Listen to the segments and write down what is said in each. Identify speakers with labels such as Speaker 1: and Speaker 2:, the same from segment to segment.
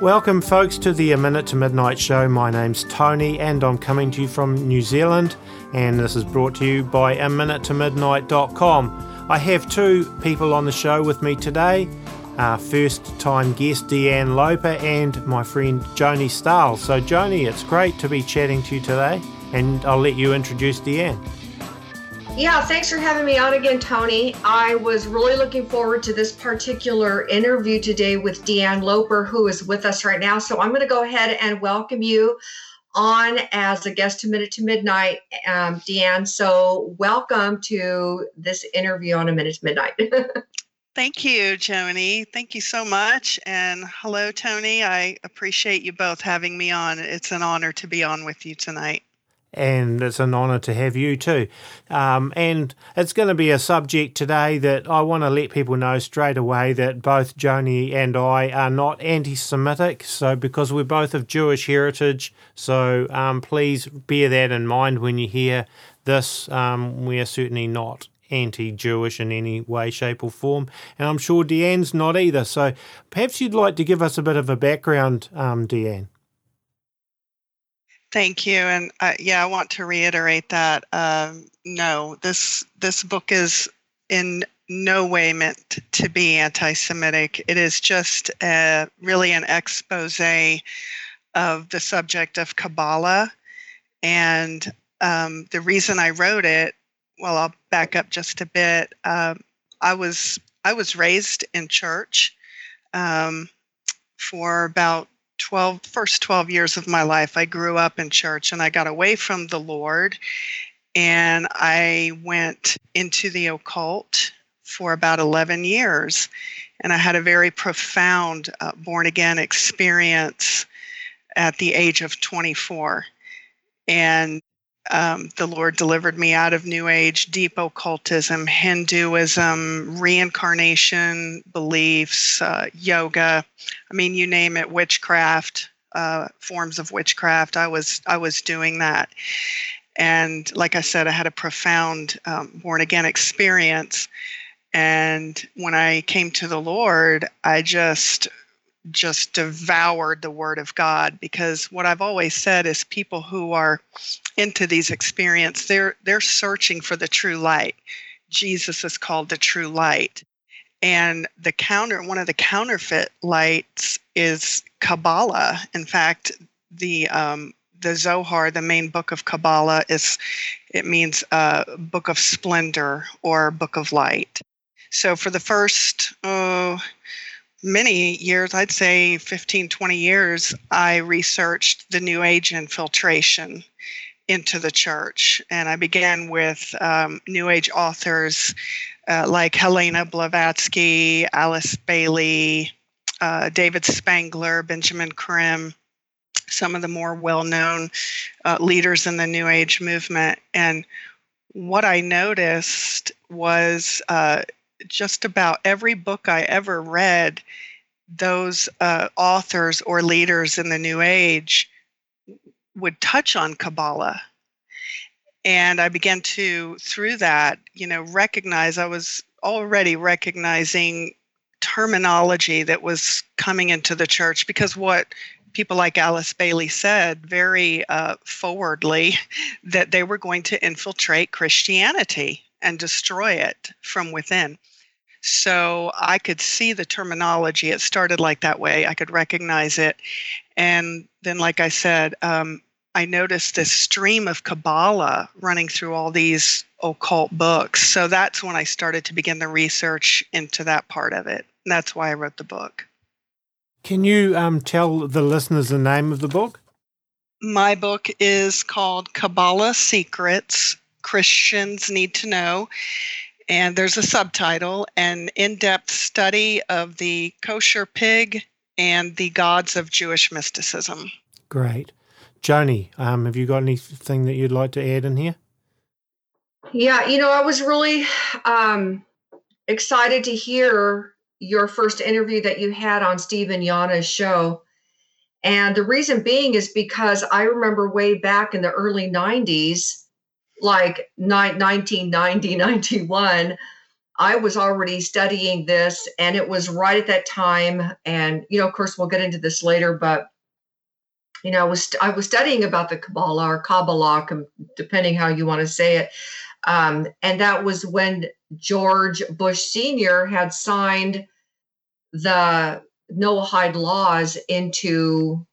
Speaker 1: Welcome, folks, to the A Minute to Midnight show. My name's Tony, and I'm coming to you from New Zealand, and this is brought to you by aminutoMidnight.com. I have two people on the show with me today. First-time guest Deanne Loper and my friend Joni Stahl. So, Joni, it's great to be chatting to you today, and I'll let you introduce Deanne.
Speaker 2: Yeah, thanks for having me on again, Tony. I was really looking forward to this particular interview today with Deanne Loper, who is with us right now. So I'm going to go ahead and welcome you on as a guest to Minute to Midnight, Deanne. So welcome to this interview on A Minute to Midnight.
Speaker 3: Thank you, Joni. Thank you so much. And hello, Tony. I appreciate you both having me on. It's an honor to be on with you tonight.
Speaker 1: And it's an honour to have you too. And it's going to be a subject today that I want to let people know straight away that both Joni and I are not anti-Semitic, so because we're both of Jewish heritage, so please bear that in mind when you hear this. We are certainly not anti-Jewish in any way, shape or form, and I'm sure Deanne's not either. So perhaps you'd like to give us a bit of a background, Deanne.
Speaker 3: Thank you. And I want to reiterate that no, this book is in no way meant to be anti-Semitic. It is just really an expose of the subject of Kabbalah. And the reason I wrote it, well, I'll back up just a bit. I was raised in church for about first 12 years of my life. I grew up in church and I got away from the Lord and I went into the occult for about 11 years. And I had a very profound born-again experience at the age of 24. And the Lord delivered me out of New Age, deep occultism, Hinduism, reincarnation beliefs, yoga. I mean, you name it, witchcraft, forms of witchcraft. I was doing that. And like I said, I had a profound born-again experience. And when I came to the Lord, I just devoured the Word of God, because what I've always said is people who are into these experiences, they're searching for the true light. Jesus is called the true light. And one of the counterfeit lights is Kabbalah. In fact, the Zohar, the main book of Kabbalah, it means book of splendor or book of light. So for the first many years, I'd say 15, 20 years, I researched the New Age infiltration into the church. And I began with New Age authors like Helena Blavatsky, Alice Bailey, David Spangler, Benjamin Creme, some of the more well-known leaders in the New Age movement. And what I noticed was just about every book I ever read, those authors or leaders in the New Age would touch on Kabbalah. And I began to, through that, recognize, I was already recognizing terminology that was coming into the church, because what people like Alice Bailey said very forwardly, that they were going to infiltrate Christianity and destroy it from within. So I could see the terminology. It started like that way. I could recognize it. And then, like I said, I noticed this stream of Kabbalah running through all these occult books. So that's when I started to begin the research into that part of it. And that's why I wrote the book.
Speaker 1: Can you tell the listeners the name of the book?
Speaker 3: My book is called Kabbalah Secrets Christians Need to Know. And there's a subtitle, An In-Depth Study of the Kosher Pig and the Gods of Jewish Mysticism.
Speaker 1: Great. Joni, have you got anything that you'd like to add in here?
Speaker 2: Yeah, I was really excited to hear your first interview that you had on Stephen Yana's show. And the reason being is because I remember way back in the early 90s, like 1990, 91, I was already studying this, and it was right at that time. And, of course, we'll get into this later, but, I was studying about the Kabbalah or Kabbalah, depending how you want to say it. And that was when George Bush Sr. had signed the Noahide laws into,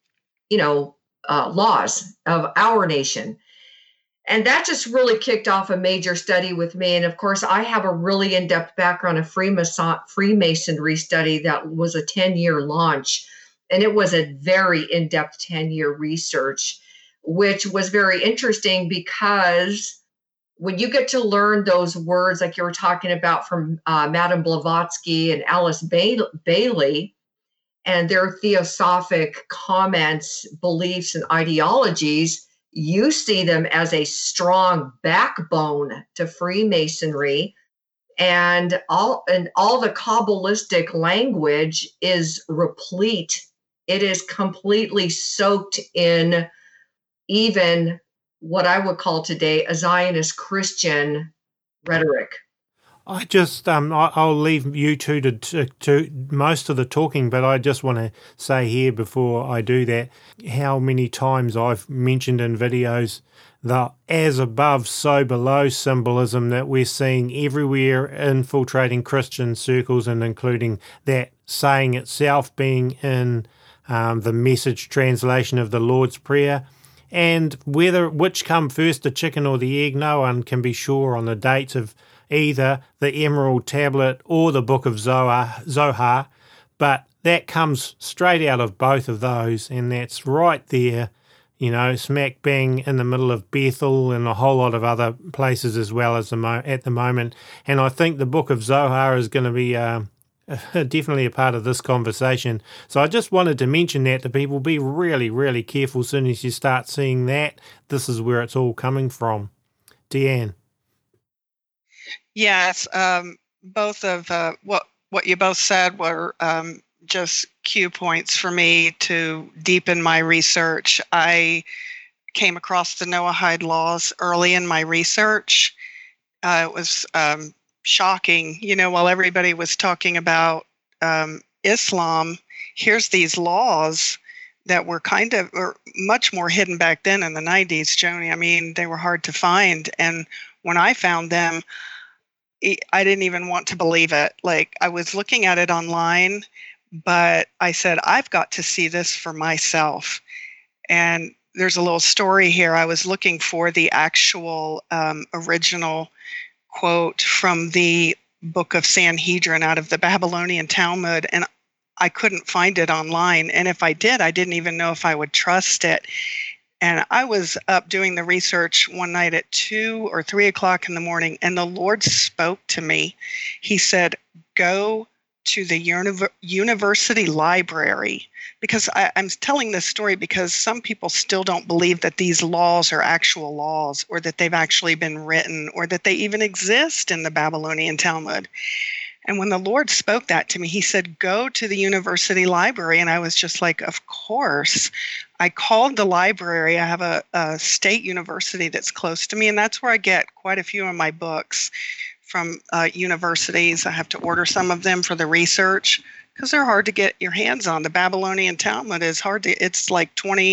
Speaker 2: laws of our nation. And that just really kicked off a major study with me. And of course, I have a really in-depth background of Freemasonry study that was a 10-year launch. And it was a very in-depth 10-year research, which was very interesting because when you get to learn those words like you were talking about from Madame Blavatsky and Alice Bailey and their theosophic comments, beliefs, and ideologies, you see them as a strong backbone to Freemasonry, and all the Kabbalistic language is replete. It is completely soaked in even what I would call today a Zionist Christian rhetoric.
Speaker 1: I just, I'll leave you two to most of the talking, but I just want to say here before I do that, how many times I've mentioned in videos the as above, so below symbolism that we're seeing everywhere infiltrating Christian circles, and including that saying itself being in the Message translation of the Lord's Prayer. And which come first, the chicken or the egg, no one can be sure on the dates of either the Emerald Tablet or the Book of Zohar, but that comes straight out of both of those, and that's right there, smack bang in the middle of Bethel and a whole lot of other places as well as at the moment. And I think the Book of Zohar is going to be definitely a part of this conversation. So I just wanted to mention that to people. Be really, really careful as soon as you start seeing that. This is where it's all coming from. Deanne.
Speaker 3: Yes, both of what you both said were just cue points for me to deepen my research. I came across the Noahide laws early in my research. It was shocking, while everybody was talking about Islam, here's these laws that were much more hidden back then in the 90s, Joni. I mean, they were hard to find. And when I found them, I didn't even want to believe it. Like, I was looking at it online, but I said, I've got to see this for myself. And there's a little story here. I was looking for the actual original quote from the Book of Sanhedrin out of the Babylonian Talmud, and I couldn't find it online. And if I did, I didn't even know if I would trust it. And I was up doing the research one night at 2 or 3 o'clock in the morning, and the Lord spoke to me. He said, go to the university library, because I'm telling this story because some people still don't believe that these laws are actual laws, or that they've actually been written, or that they even exist in the Babylonian Talmud. And when the Lord spoke that to me, he said, go to the university library. And I was just like, of course. I called the library. I have a state university that's close to me, and that's where I get quite a few of my books from universities. I have to order some of them for the research because they're hard to get your hands on. The Babylonian Talmud is hard to, it's like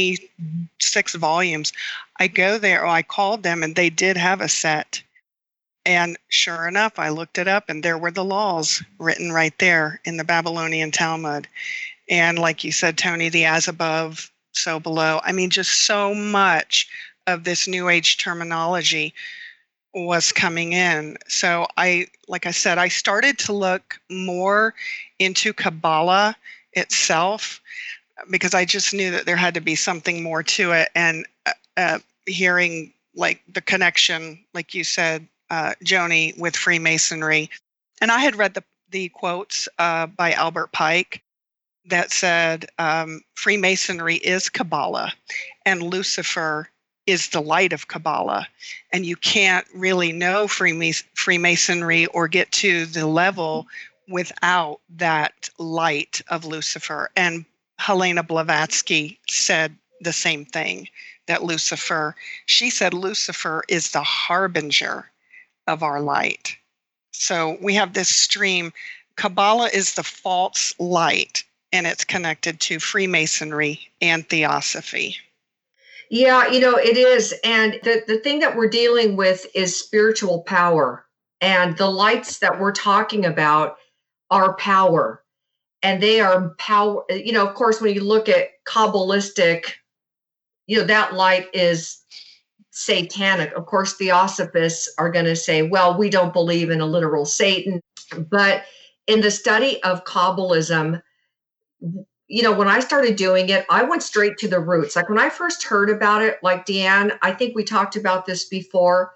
Speaker 3: 26 volumes. I go there, I called them, and they did have a set. And sure enough, I looked it up, and there were the laws written right there in the Babylonian Talmud. And like you said, Tony, the as above, so below. I mean, just so much of this New Age terminology was coming in. So like I said, I started to look more into Kabbalah itself because I just knew that there had to be something more to it. And hearing like the connection, like you said, Joni, with Freemasonry. And I had read the quotes by Albert Pike that said, Freemasonry is Kabbalah and Lucifer is the light of Kabbalah. And you can't really know Freemasonry or get to the level without that light of Lucifer. And Helena Blavatsky said the same thing, that she said Lucifer is the harbinger of our light. So we have this stream. Kabbalah is the false light, and it's connected to Freemasonry and Theosophy.
Speaker 2: Yeah, it is. And the thing that we're dealing with is spiritual power. And the lights that we're talking about are power. And they are power. Of course, when you look at Kabbalistic, that light is satanic. Of course, Theosophists are going to say, well, we don't believe in a literal Satan. But in the study of Kabbalism, when I started doing it, I went straight to the roots. Like when I first heard about it, like Deanne, I think we talked about this before,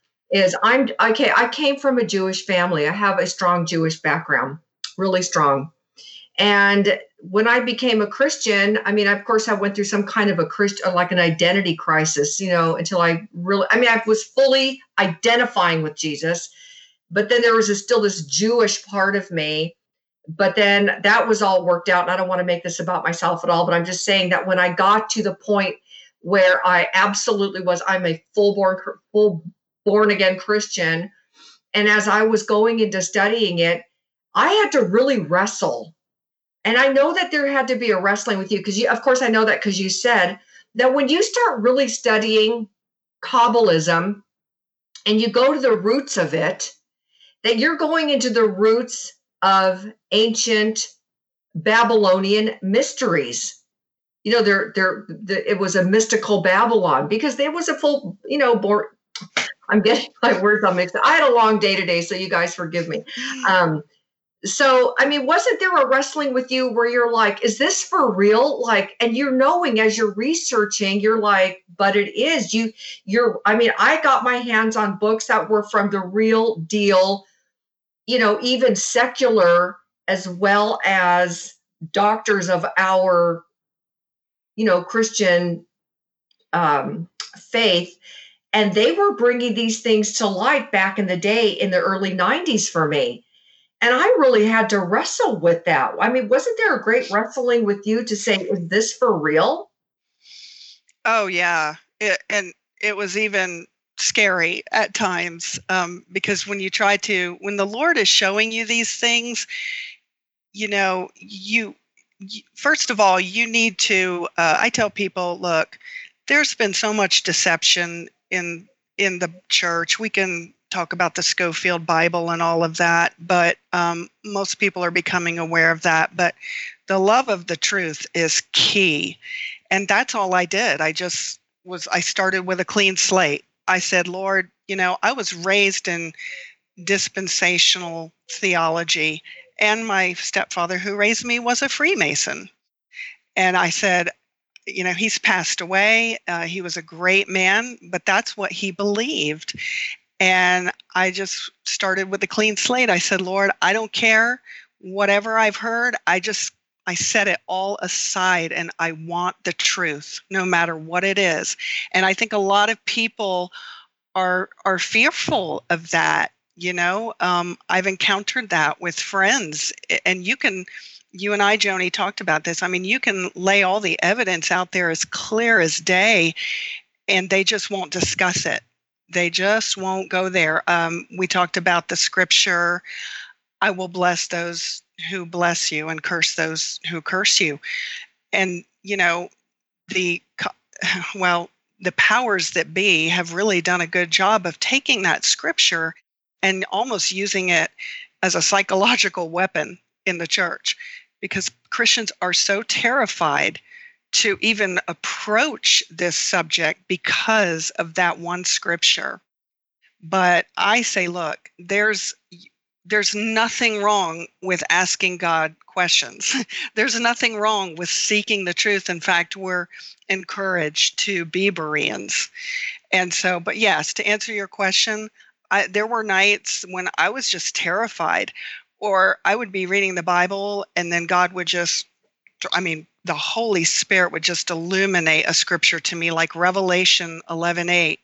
Speaker 2: I came from a Jewish family. I have a strong Jewish background, really strong. And when I became a Christian, of course, I went through some kind of like an identity crisis, until I was fully identifying with Jesus. But then there was still this Jewish part of me. But then that was all worked out. And I don't want to make this about myself at all, but I'm just saying that when I got to the point where I absolutely I'm a full born again Christian. And as I was going into studying it, I had to really wrestle. And I know that there had to be a wrestling with you because of course I know that because you said that when you start really studying Kabbalism and you go to the roots of it, that you're going into the roots of ancient Babylonian mysteries. It was a mystical Babylon because there was a full, I'm getting my words all mixed up. I had a long day today, so you guys forgive me. Wasn't there a wrestling with you where you're like, is this for real? Like, and you're knowing as you're researching, you're like, but it is. I got my hands on books that were from the real deal, even secular as well as doctors of our, Christian faith. And they were bringing these things to light back in the day in the early 90s for me. And I really had to wrestle with that. Wasn't there a great wrestling with you to say, is this for real?
Speaker 3: Oh, yeah. It was even scary at times because when the Lord is showing you these things, first of all, you need to, I tell people, look, there's been so much deception in the church. We can talk about the Scofield Bible and all of that, but most people are becoming aware of that. But the love of the truth is key. And that's all I did. I started with a clean slate. I said, Lord, I was raised in dispensational theology, and my stepfather who raised me was a Freemason. And I said, he's passed away. He was a great man, but that's what he believed. And I just started with a clean slate. I said, Lord, I don't care whatever I've heard. I set it all aside and I want the truth no matter what it is. And I think a lot of people are fearful of that. I've encountered that with friends, and you and I, Joni, talked about this. You can lay all the evidence out there as clear as day, and they just won't discuss it. They just won't go there. We talked about the scripture, I will bless those who bless you and curse those who curse you. And, the powers that be have really done a good job of taking that scripture and almost using it as a psychological weapon in the church, because Christians are so terrified to even approach this subject because of that one scripture. But I say, look, there's nothing wrong with asking God questions. There's nothing wrong with seeking the truth. In fact, we're encouraged to be Bereans. And so, but yes, to answer your question, there were nights when I was just terrified, or I would be reading the Bible and then God would the Holy Spirit would just illuminate a scripture to me, like Revelation 11:8.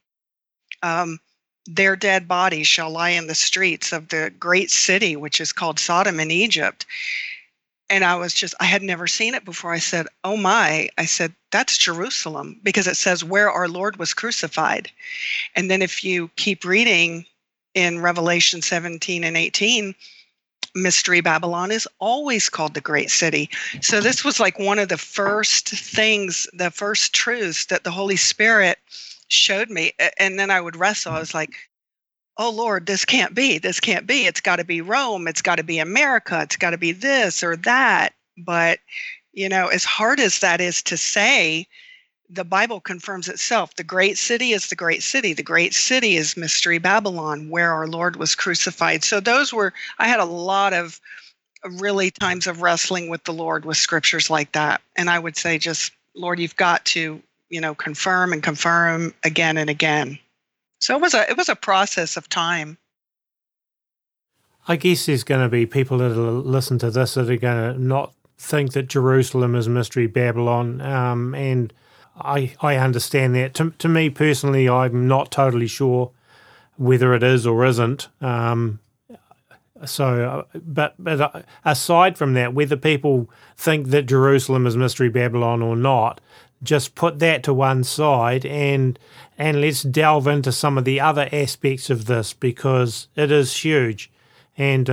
Speaker 3: Their dead bodies shall lie in the streets of the great city, which is called Sodom in Egypt. And I had never seen it before. I said, oh my, I said, that's Jerusalem, because it says where our Lord was crucified. And then if you keep reading in Revelation 17 and 18, Mystery Babylon is always called the Great City. So this was like one of the first things, the first truths that the Holy Spirit showed me. And then I would wrestle. I was like, oh, Lord, this can't be. This can't be. It's got to be Rome. It's got to be America. It's got to be this or that. But, as hard as that is to say, the Bible confirms itself. The great city is the great city. The great city is Mystery Babylon, where our Lord was crucified. So I had a lot of really times of wrestling with the Lord with scriptures like that. And I would say just, Lord, you've got to, confirm and confirm again and again. So it was a process of time.
Speaker 1: I guess there's going to be people that will listen to this that are going to not think that Jerusalem is Mystery Babylon, and I understand that. To me personally, I'm not totally sure whether it is or isn't. But aside from that, whether people think that Jerusalem is Mystery Babylon or not, just put that to one side and let's delve into some of the other aspects of this, because it is huge. And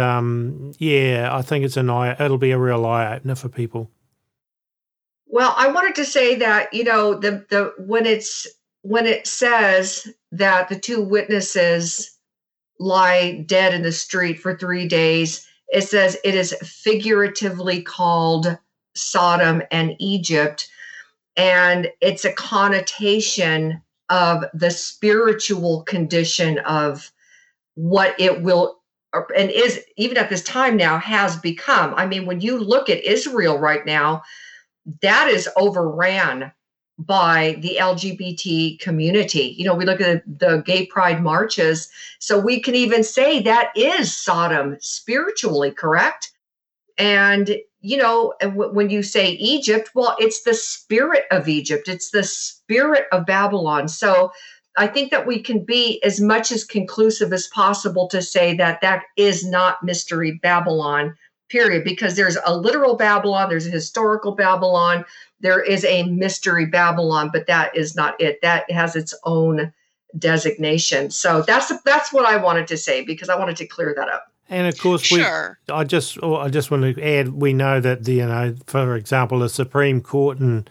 Speaker 1: I think it'll be a real eye opener for people.
Speaker 2: Well, I wanted to say that, when it says that the two witnesses lie dead in the street for 3 days, it says it is figuratively called Sodom and Egypt. And it's a connotation of the spiritual condition of what it will, and is even at this time now, has become. I mean, when you look at Israel right now, that is overran by the LGBT community. We look at the gay pride marches. So we can even say that is Sodom spiritually, correct? And, when you say Egypt, well, it's the spirit of Egypt. It's the spirit of Babylon. So I think that we can be as much as conclusive as possible to say that that is not Mystery Babylon, period, because there's a literal Babylon, there's a historical Babylon, there is a Mystery Babylon, but that is not it. That has its own designation. So that's what I wanted to say, because I wanted to clear that up.
Speaker 1: And of course,
Speaker 3: sure.
Speaker 1: I just want to add, we know that for example, the Supreme Court in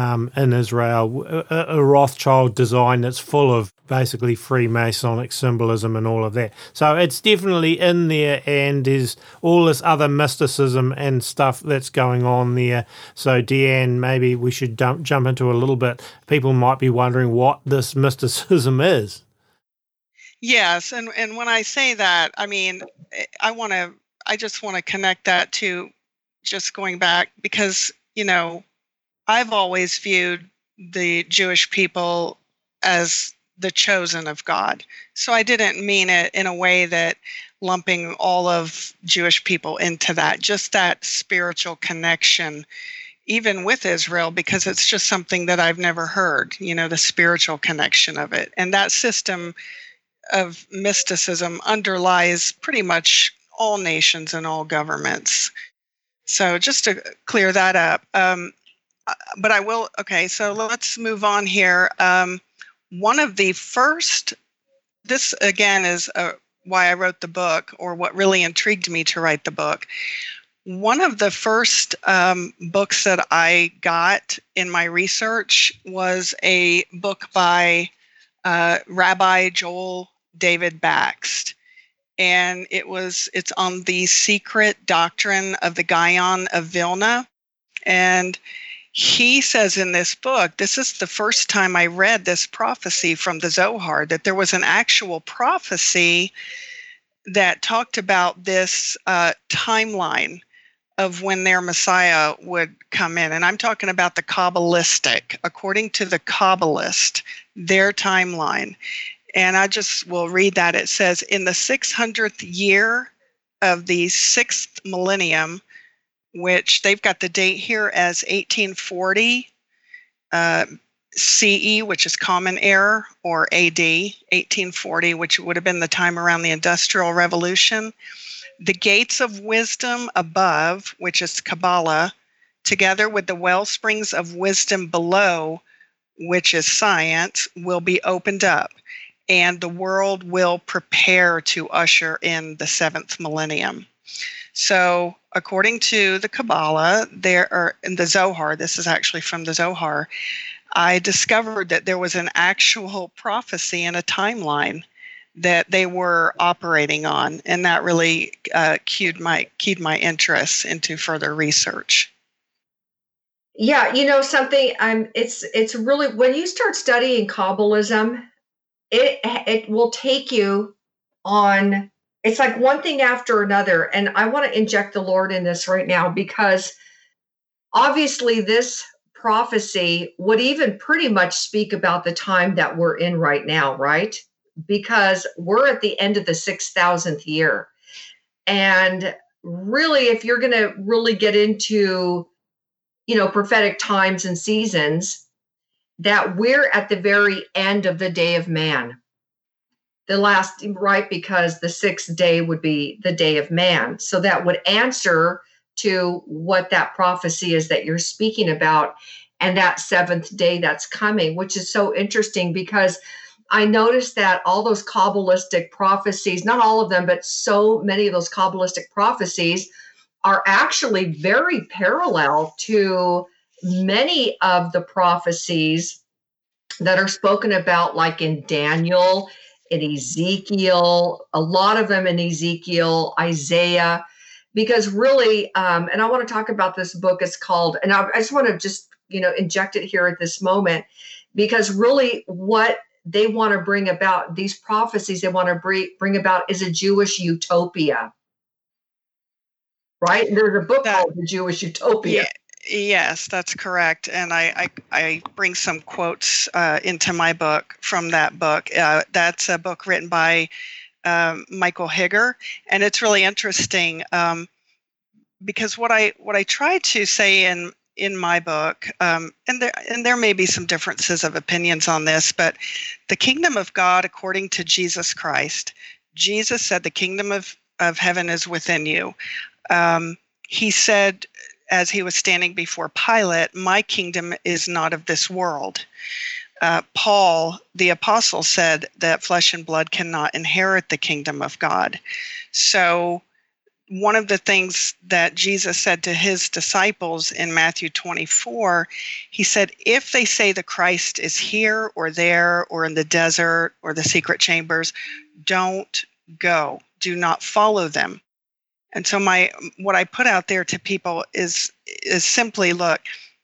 Speaker 1: Israel, a Rothschild design that's full of basically Freemasonic symbolism and all of that. So it's definitely in there, and there's all this other mysticism and stuff that's going on there. So Deanne, maybe we should jump into a little bit. People might be wondering what this mysticism is.
Speaker 3: Yes, and when I say that, I mean, I just want to connect that to just going back, because, I've always viewed the Jewish people as the chosen of God. So I didn't mean it in a way that lumping all of Jewish people into that, just that spiritual connection, even with Israel, because it's just something that I've never heard, the spiritual connection of it. And that system of mysticism underlies pretty much all nations and all governments. So just to clear that up. But I will, okay, so let's move on here. One of the first, this again is why I wrote the book, or what really intrigued me to write the book. One of the first books that I got in my research was a book by Rabbi Joel David Bakst. And it's on the secret doctrine of the Gaon of Vilna. And he says in this book, this is the first time I read this prophecy from the Zohar, that there was an actual prophecy that talked about this timeline of when their Messiah would come in. And I'm talking about the Kabbalistic, according to the Kabbalist, their timeline. And I just will read that. It says, in the 600th year of the 6th millennium, which they've got the date here as 1840 CE, which is Common Era, or AD, 1840, which would have been the time around the Industrial Revolution. The gates of wisdom above, which is Kabbalah, together with the well springs of wisdom below, which is science, will be opened up. and the world will prepare to usher in the seventh millennium. So according to the Kabbalah, in the Zohar, this is actually from the Zohar, I discovered that there was an actual prophecy and a timeline that they were operating on, and that really keyed my interest into further research.
Speaker 2: Yeah, something. It's really, when you start studying Kabbalism, it will take you on. It's like one thing after another, and I want to inject the Lord in this right now, because obviously this prophecy would even pretty much speak about the time that we're in right now, right? Because we're at the end of the 6,000th year. And really, if you're going to really get into, prophetic times and seasons, that we're at the very end of the day of man. The last, right? Because the sixth day would be the day of man. So that would answer to what that prophecy is that you're speaking about, and that seventh day that's coming, which is so interesting, because I noticed that all those Kabbalistic prophecies, not all of them, but so many of those Kabbalistic prophecies are actually very parallel to many of the prophecies that are spoken about, like in Daniel, in Ezekiel, a lot of them in Ezekiel, Isaiah, because really, and I want to talk about this book. It's called, and I just want to just, inject it here at this moment, because really what they want to bring about, these prophecies they want to bring about, is a Jewish utopia, right? There's a book called The Jewish Utopia.
Speaker 3: Yes, that's correct. And I bring some quotes into my book from that book. That's a book written by Michael Higger, and it's really interesting because what I try to say in my book, and there may be some differences of opinions on this, but the kingdom of God, according to Jesus Christ, Jesus said the kingdom of heaven is within you. He said, as he was standing before Pilate, my kingdom is not of this world. Paul, the apostle, said that flesh and blood cannot inherit the kingdom of God. So one of the things that Jesus said to his disciples in Matthew 24, he said, if they say the Christ is here or there or in the desert or the secret chambers, don't go. Do not follow them. And so what I put out there to people is simply, look,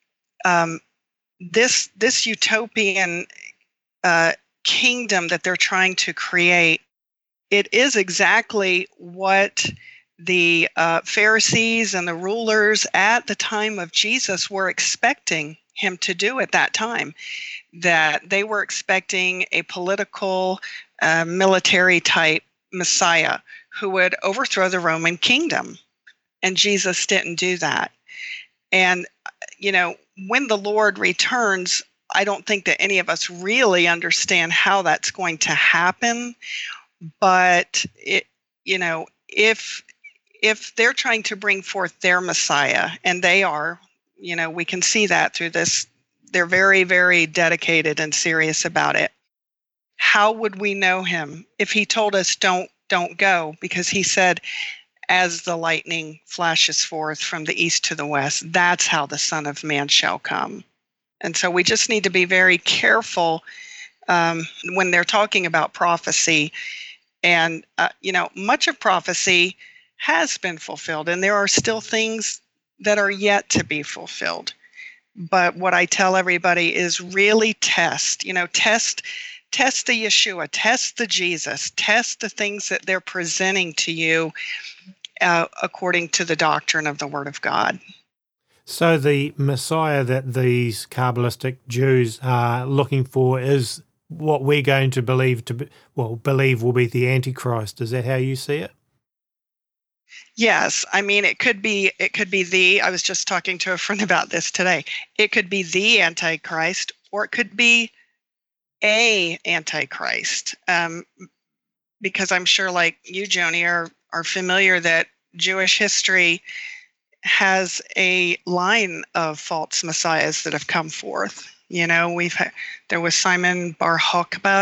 Speaker 3: this utopian kingdom that they're trying to create, it is exactly what the Pharisees and the rulers at the time of Jesus were expecting him to do at that time. That they were expecting a political, military type Messiah who would overthrow the Roman kingdom. And Jesus didn't do that. And, when the Lord returns, I don't think that any of us really understand how that's going to happen. But, if they're trying to bring forth their Messiah, and they are, we can see that through this, they're very, very dedicated and serious about it. How would we know him if he told us don't go? Because he said, as the lightning flashes forth from the east to the west, that's how the Son of Man shall come. And so we just need to be very careful when they're talking about prophecy. And, much of prophecy has been fulfilled, and there are still things that are yet to be fulfilled. But what I tell everybody is really test the Yeshua, test the Jesus, test the things that they're presenting to you according to the doctrine of the Word of God.
Speaker 1: So the Messiah that these Kabbalistic Jews are looking for is what we're going to believe will be the Antichrist. Is that how you see it?
Speaker 3: Yes. I mean, it could be I was just talking to a friend about this today. It could be the Antichrist, or it could be a Antichrist. Because I'm sure, like you, Joni, are familiar that Jewish history has a line of false messiahs that have come forth. There was Simon Bar Kokhba,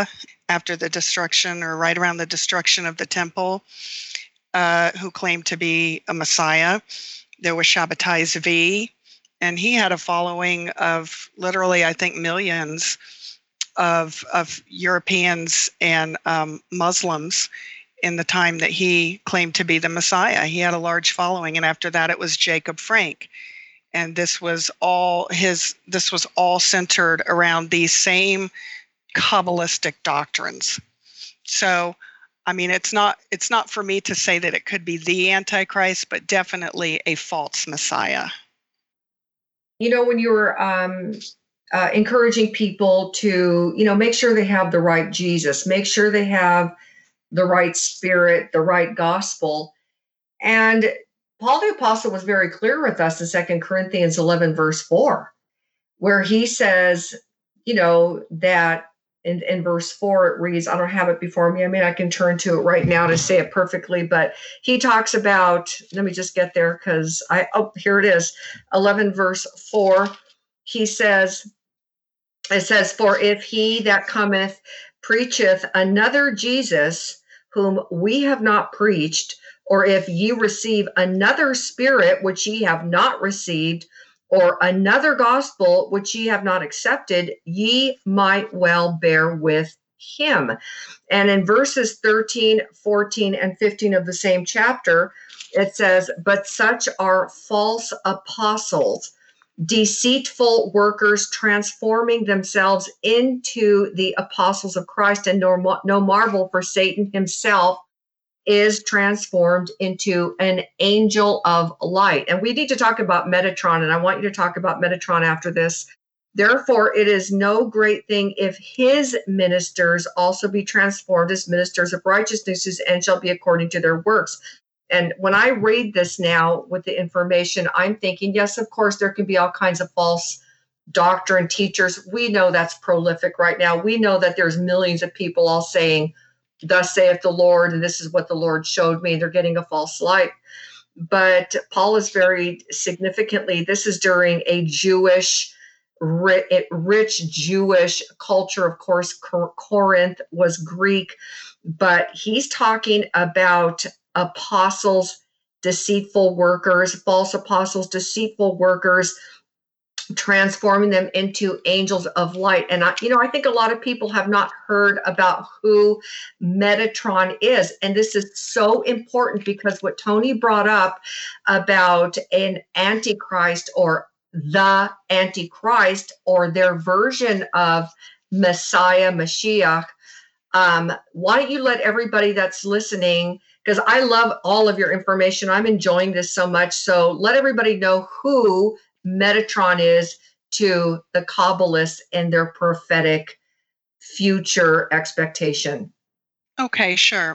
Speaker 3: after the destruction, or right around the destruction of the temple, who claimed to be a Messiah. There was Shabbatai Zvi, and he had a following of literally, I think, millions of Europeans and Muslims in the time that he claimed to be the Messiah. He had a large following, and after that, it was Jacob Frank. And this was all centered around these same Kabbalistic doctrines. So, I mean, it's not for me to say that it could be the Antichrist, but definitely a false Messiah.
Speaker 2: You know, when you were encouraging people to, make sure they have the right Jesus, make sure they have the right spirit, the right gospel. And Paul the Apostle was very clear with us in 2 Corinthians 11, verse 4, where he says, that in verse 4, it reads, I don't have it before me. I mean, I can turn to it right now to say it perfectly, but he talks about, let me just get there because here it is, 11 verse 4. It says, for if he that cometh preacheth another Jesus, whom we have not preached, or if ye receive another spirit which ye have not received, or another gospel which ye have not accepted, ye might well bear with him. And in verses 13, 14, and 15 of the same chapter, it says, but such are false apostles, deceitful workers, transforming themselves into the apostles of Christ, and no marvel, for Satan himself is transformed into an angel of light. And we need to talk about Metatron, and I want you to talk about Metatron after this. Therefore, it is no great thing if his ministers also be transformed as ministers of righteousness, and shall be according to their works. And when I read this now with the information, I'm thinking, yes, of course, there can be all kinds of false doctrine teachers. We know that's prolific right now. We know that there's millions of people all saying, thus saith the Lord, and this is what the Lord showed me. They're getting a false light. But Paul is very significantly, this is during a Jewish, rich Jewish culture. Of course, Corinth was Greek, but he's talking about apostles, deceitful workers, false apostles, deceitful workers, transforming them into angels of light. And I think a lot of people have not heard about who Metatron is. And this is so important, because what Tony brought up about an Antichrist, or the Antichrist, or their version of Messiah, Mashiach, why don't you let everybody that's listening, because I love all of your information, I'm enjoying this so much, so let everybody know who Metatron is to the Kabbalists and their prophetic future expectation.
Speaker 3: Okay, sure.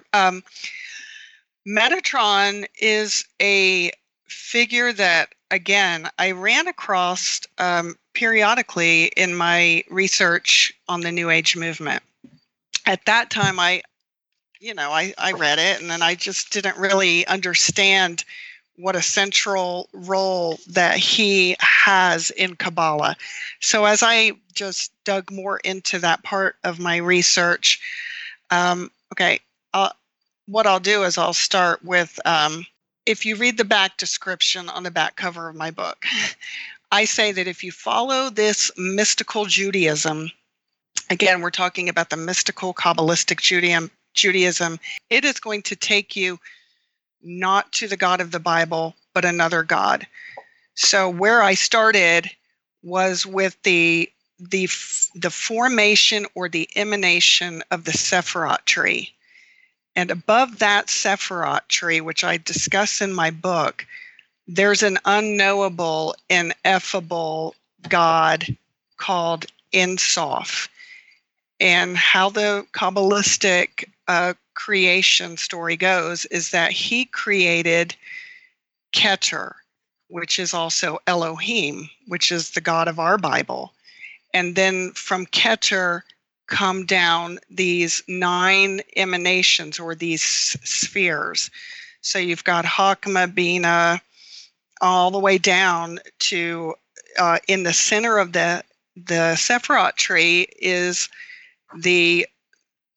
Speaker 3: Metatron is a figure that, again, I ran across periodically in my research on the New Age movement. At that time, I read it, and then I just didn't really understand what a central role that he has in Kabbalah. So as I just dug more into that part of my research, what I'll do is I'll start with, if you read the back description on the back cover of my book, I say that if you follow this mystical Judaism, again, we're talking about the mystical Kabbalistic Judaism, it is going to take you not to the God of the Bible, but another God. So where I started was with the formation or the emanation of the Sephirot tree. And above that Sephirot tree, which I discuss in my book, there's an unknowable, ineffable God called Ein Sof. And how the Kabbalistic creation story goes is that he created Keter, which is also Elohim, which is the God of our Bible. And then from Keter come down these 9 emanations, or these spheres. So you've got Hakma, Bina, all the way down to in the center of the Sephirot tree is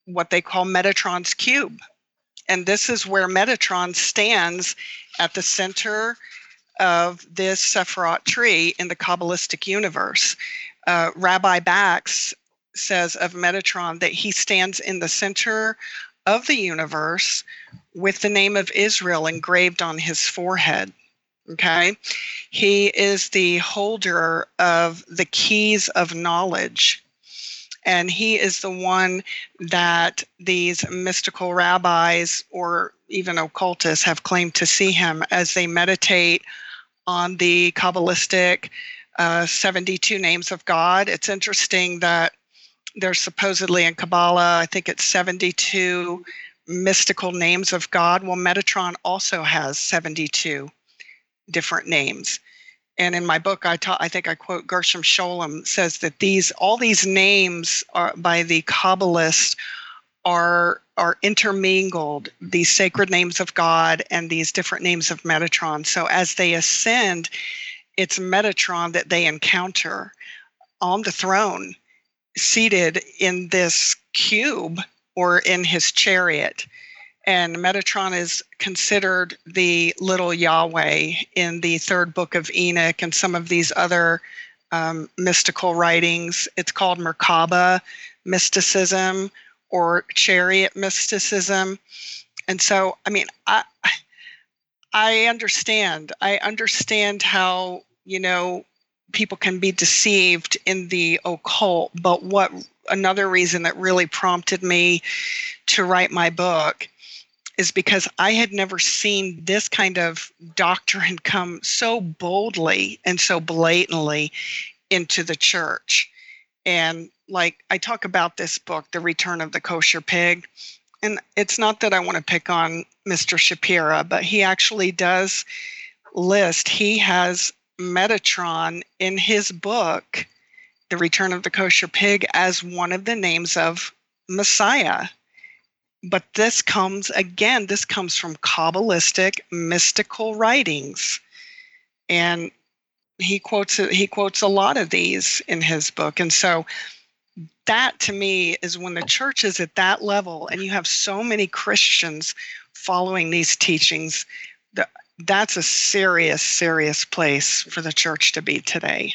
Speaker 3: what they call Metatron's cube. And this is where Metatron stands at the center of this Sephirot tree in the Kabbalistic universe. Rabbi Bax says of Metatron that he stands in the center of the universe with the name of Israel engraved on his forehead. Okay? He is the holder of the keys of knowledge. And he is the one that these mystical rabbis or even occultists have claimed to see him as they meditate on the Kabbalistic 72 names of God. It's interesting that there's supposedly in Kabbalah, I think it's 72 mystical names of God. Well, Metatron also has 72 different names. And in my book, I think I quote Gershom Scholem, says that all these names are, by the Kabbalists are intermingled, these sacred names of God and these different names of Metatron. So as they ascend, it's Metatron that they encounter on the throne, seated in this cube or in his chariot. And Metatron is considered the little Yahweh in the third book of Enoch and some of these other mystical writings. It's called Merkaba mysticism or chariot mysticism. And so, I mean, I understand. I understand how, people can be deceived in the occult. But another reason that really prompted me to write my book is because I had never seen this kind of doctrine come so boldly and so blatantly into the church. And like I talk about this book, The Return of the Kosher Pig, and it's not that I want to pick on Mr. Shapira, but he actually does list, he has Metatron in his book, The Return of the Kosher Pig, as one of the names of Messiah. But this comes from Kabbalistic mystical writings. And he quotes a lot of these in his book. And so that to me is when the church is at that level and you have so many Christians following these teachings, that's a serious, serious place for the church to be today.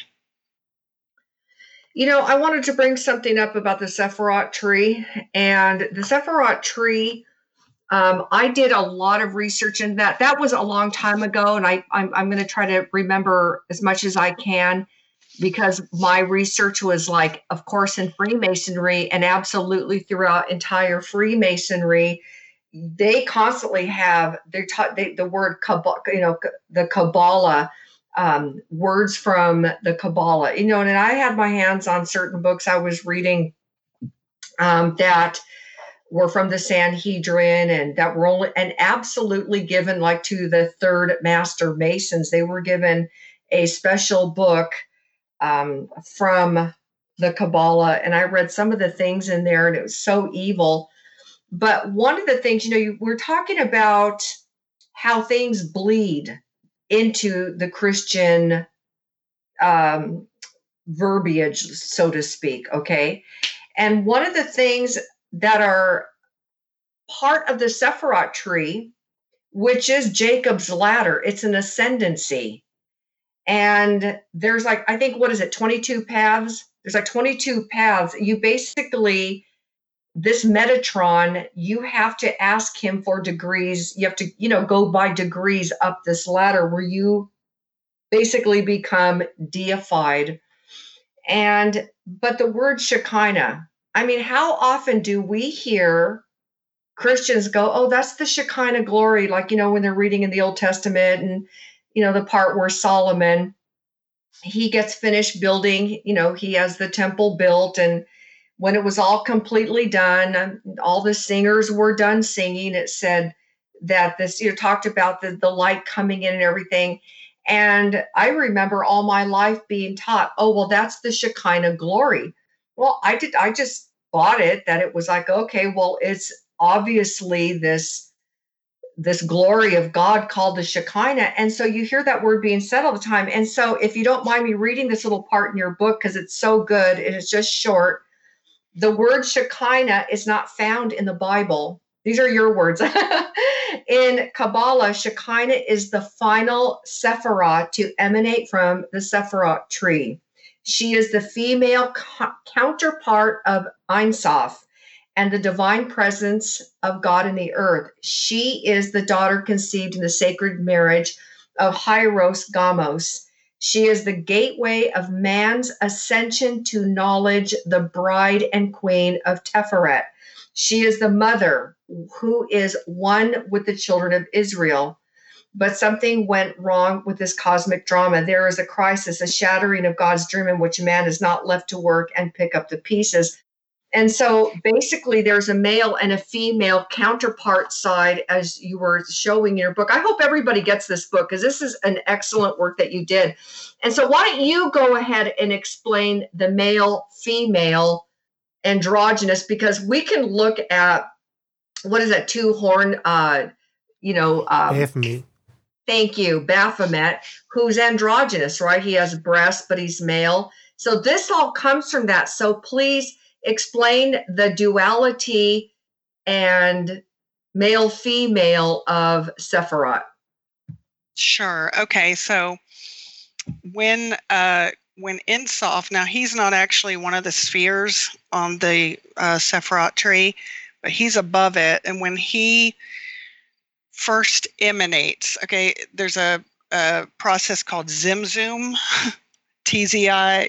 Speaker 2: I wanted to bring something up about the Sephirot tree. And the Sephirot tree, I did a lot of research in that. That was a long time ago, and I'm going to try to remember as much as I can, because my research was like, of course, in Freemasonry and absolutely throughout entire Freemasonry. They constantly have the word Kabbalah, the Kabbalah, words from the Kabbalah, and I had my hands on certain books I was reading that were from the Sanhedrin and that were only and absolutely given like to the third master Masons. They were given a special book from the Kabbalah, and I read some of the things in there, and it was so evil. But one of the things, we're talking about how things bleed into the Christian verbiage, so to speak, okay? And one of the things that are part of the Sephirot tree, which is Jacob's ladder, it's an ascendancy. And there's I think, 22 paths? There's 22 paths. You basically, this Metatron, you have to ask him for degrees. You have to, go by degrees up this ladder where you basically become deified. But the word Shekinah, I mean, how often do we hear Christians go, oh, that's the Shekinah glory, when they're reading in the Old Testament and, the part where Solomon, he gets finished building, he has the temple built, and when it was all completely done, all the singers were done singing. It said that this, talked about the light coming in and everything. And I remember all my life being taught, oh, well, that's the Shekinah glory. Well, I just bought it, that it was okay, well, it's obviously this glory of God called the Shekinah. And so you hear that word being said all the time. And so if you don't mind me reading this little part in your book, because it's so good, and it's just short, The word Shekinah is not found in the Bible. These are your words. In Kabbalah, Shekinah is the final Sephirah to emanate from the Sephirot tree. She is the female counterpart of Ein Sof and the divine presence of God in the earth. She is the daughter conceived in the sacred marriage of Hieros Gamos. She is the gateway of man's ascension to knowledge, the bride and queen of Teferet. She is the mother who is one with the children of Israel. But something went wrong with this cosmic drama. There is a crisis, a shattering of God's dream in which man is not left to work and pick up the pieces. And so basically there's a male and a female counterpart side, as you were showing in your book. I hope everybody gets this book because this is an excellent work that you did. And so why don't you go ahead and explain the male, female, androgynous, because we can look at, what is that, two-horn,
Speaker 1: Baphomet.
Speaker 2: Thank you, Baphomet, who's androgynous, right? He has breasts, but he's male. So this all comes from that. So please explain the duality and male-female of Sephirot.
Speaker 3: Sure. Okay. So when Ein Sof, now he's not actually one of the spheres on the Sephirot tree, but he's above it. And when he first emanates, okay, there's a process called Zimzum, TZIM,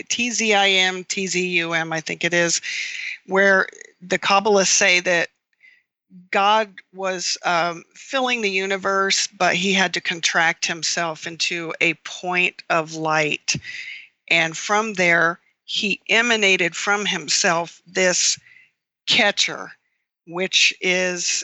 Speaker 3: TZUM, I think it is, where the Kabbalists say that God was filling the universe, but he had to contract himself into a point of light. And from there, he emanated from himself this catcher, which is,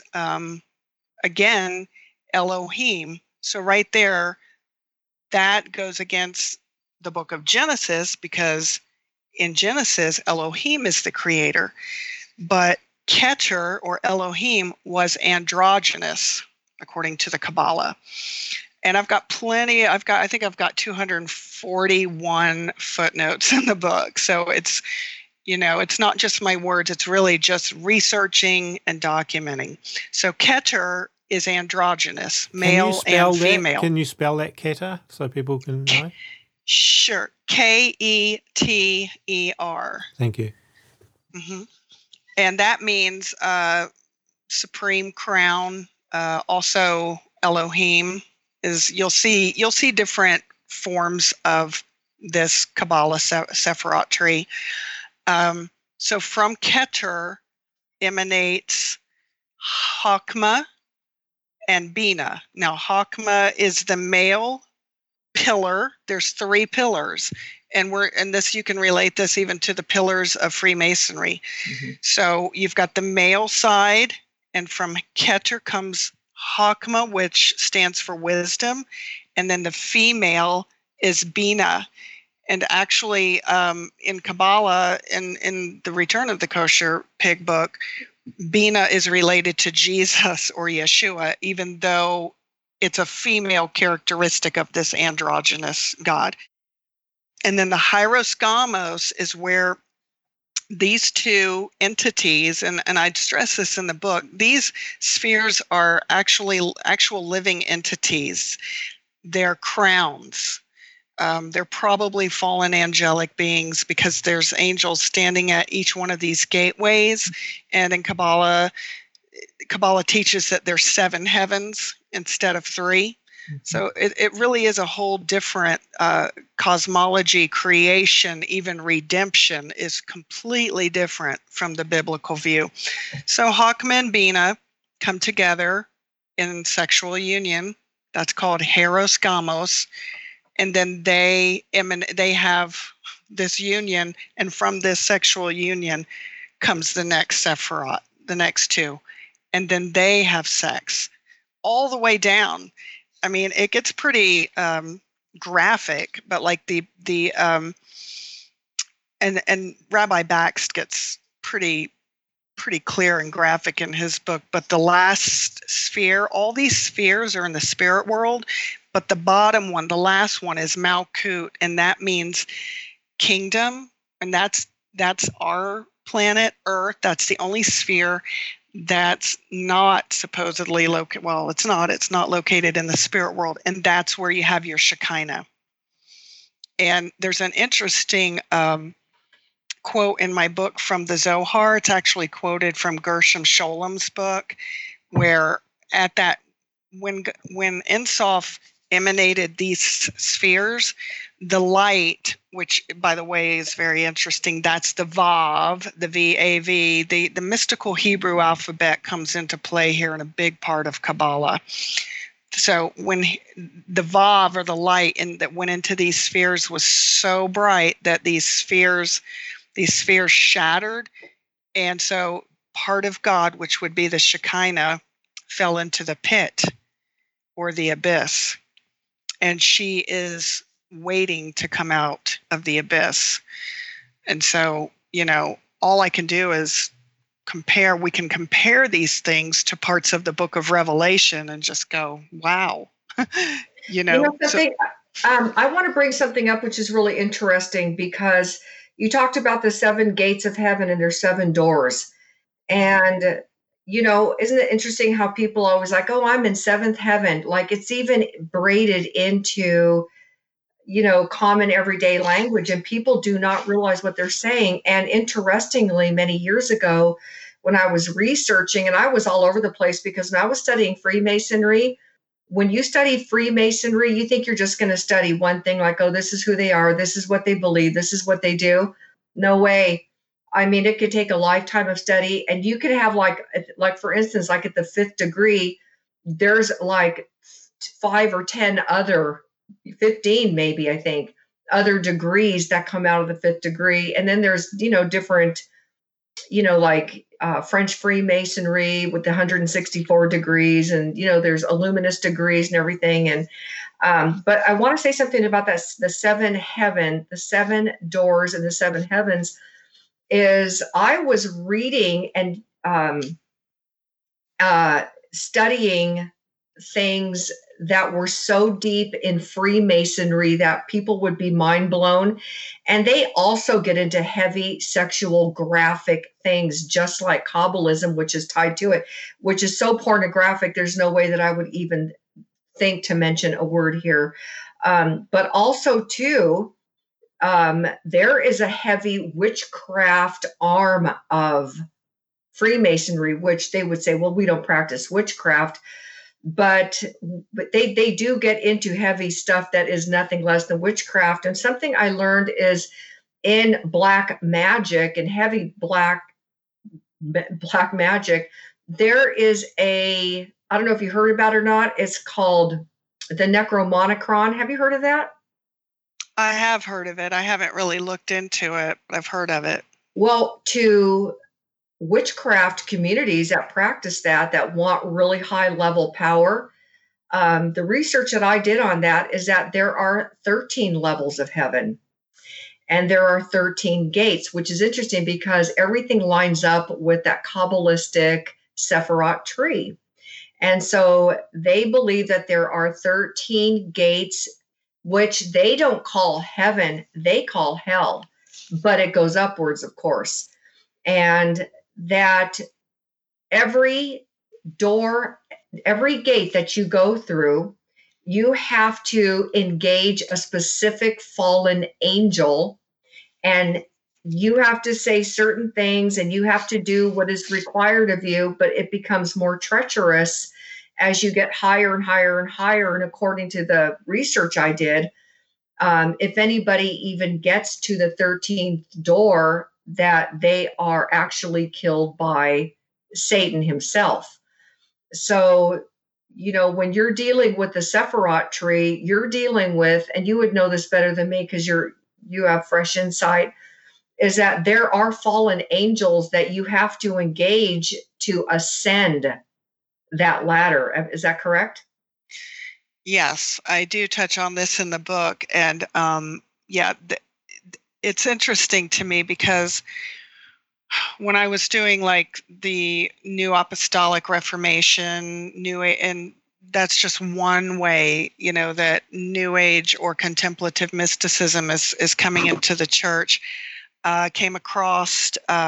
Speaker 3: again, Elohim. So right there, that goes against the book of Genesis, because in Genesis, Elohim is the creator. But Keter, or Elohim, was androgynous, according to the Kabbalah. And I think I've got 241 footnotes in the book. So it's, it's not just my words, it's really just researching and documenting. So Keter is androgynous, male and female.
Speaker 1: Can you spell that, Keter, so people can know?
Speaker 3: Sure. Keter.
Speaker 1: Thank you.
Speaker 3: Mm-hmm. And that means supreme crown. Also, Elohim is. You'll see different forms of this Kabbalah Sephirot tree. So from Keter emanates Chokmah and Bina. Now, Chokmah is the male pillar. There's 3 pillars, and this, you can relate this even to the pillars of Freemasonry. Mm-hmm. So you've got the male side, and from Keter comes Chokmah, which stands for wisdom, and then the female is Bina. And actually, in Kabbalah, in the Return of the Kosher Pig book, Bina is related to Jesus or Yeshua, even though it's a female characteristic of this androgynous God. And then the Hieros Gamos is where these two entities, and I'd stress this in the book, these spheres are actual living entities. They're crowns. They're probably fallen angelic beings, because there's angels standing at each one of these gateways. And in Kabbalah teaches that there's 7 heavens instead of 3. Mm-hmm. So it really is a whole different cosmology. Creation, even redemption, is completely different from the biblical view. So Chokmah and Bina come together in sexual union. That's called Hieros Gamos. And then they have this union, and from this sexual union comes the next Sephirot, the next 2. And then they have sex all the way down. I mean, it gets pretty graphic, but like and Rabbi Bax gets pretty clear and graphic in his book. But the last sphere, all these spheres are in the spirit world, but the bottom one, the last one, is Malkut, and that means kingdom, and that's our planet Earth. That's the only sphere that's not supposedly located. Well, it's not located in the spirit world. And that's where you have your Shekinah. And there's an interesting quote in my book from the Zohar. It's actually quoted from Gershom Scholem's book, where at that, when Ein Sof emanated these spheres, the light, which by the way is very interesting, that's the Vav, the V-A-V, the mystical Hebrew alphabet comes into play here in a big part of Kabbalah. So when the Vav, or the light that went into these spheres, was so bright that these spheres shattered. And so part of God, which would be the Shekinah, fell into the pit or the abyss. And she is waiting to come out of the abyss. And so, all I can do is we can compare these things to parts of the book of Revelation and just go, wow.
Speaker 2: I want to bring something up which is really interesting, because you talked about the 7 gates of heaven and there's 7 doors. And, isn't it interesting how people always like, oh, I'm in 7th heaven. Like, it's even braided into, common everyday language, and people do not realize what they're saying. And interestingly, many years ago, when I was researching, and I was all over the place, because when I was studying Freemasonry, when you study Freemasonry, you think you're just going to study one thing, like, oh, this is who they are, this is what they believe, this is what they do. No way. I mean, it could take a lifetime of study, and you could have like for instance, like at the 5th degree, there's like 5 or 10 other, 15 maybe, I think, other degrees that come out of the 5th degree. And then there's, different, like French Freemasonry with the 164 degrees, and, there's Illuminist degrees and everything. And, but I want to say something about that, the 7 doors and the 7 heavens, is I was reading and studying things that were so deep in Freemasonry that people would be mind blown. And they also get into heavy sexual graphic things, just like Kabbalism, which is tied to it, which is so pornographic. There's no way that I would even think to mention a word here. But also too, there is a heavy witchcraft arm of Freemasonry, which they would say, well, we don't practice witchcraft. But they do get into heavy stuff that is nothing less than witchcraft. And something I learned is in black magic and heavy black magic, there is I don't know if you heard about it or not, it's called the Necromonicon. Have you heard of that?
Speaker 3: I have heard of it. I haven't really looked into it, but I've heard of it.
Speaker 2: Well, to witchcraft communities that practice that want really high level power, the research that I did on that is that there are 13 levels of heaven, and there are 13 gates, which is interesting because everything lines up with that Kabbalistic Sephirot tree. And so they believe that there are 13 gates, which they don't call heaven, they call hell, but it goes upwards, of course. And that every door, every gate that you go through, you have to engage a specific fallen angel, and you have to say certain things, and you have to do what is required of you, but it becomes more treacherous as you get higher and higher and higher. And according to the research I did, if anybody even gets to the 13th door, that they are actually killed by Satan himself. So, when you're dealing with the Sephirot tree, you're dealing with, and you would know this better than me because you have fresh insight, is that there are fallen angels that you have to engage to ascend that ladder. Is that correct?
Speaker 3: Yes, I do touch on this in the book. And it's interesting to me because when I was doing like the New Apostolic Reformation, and that's just one way, that New Age or contemplative mysticism is coming into the church. came across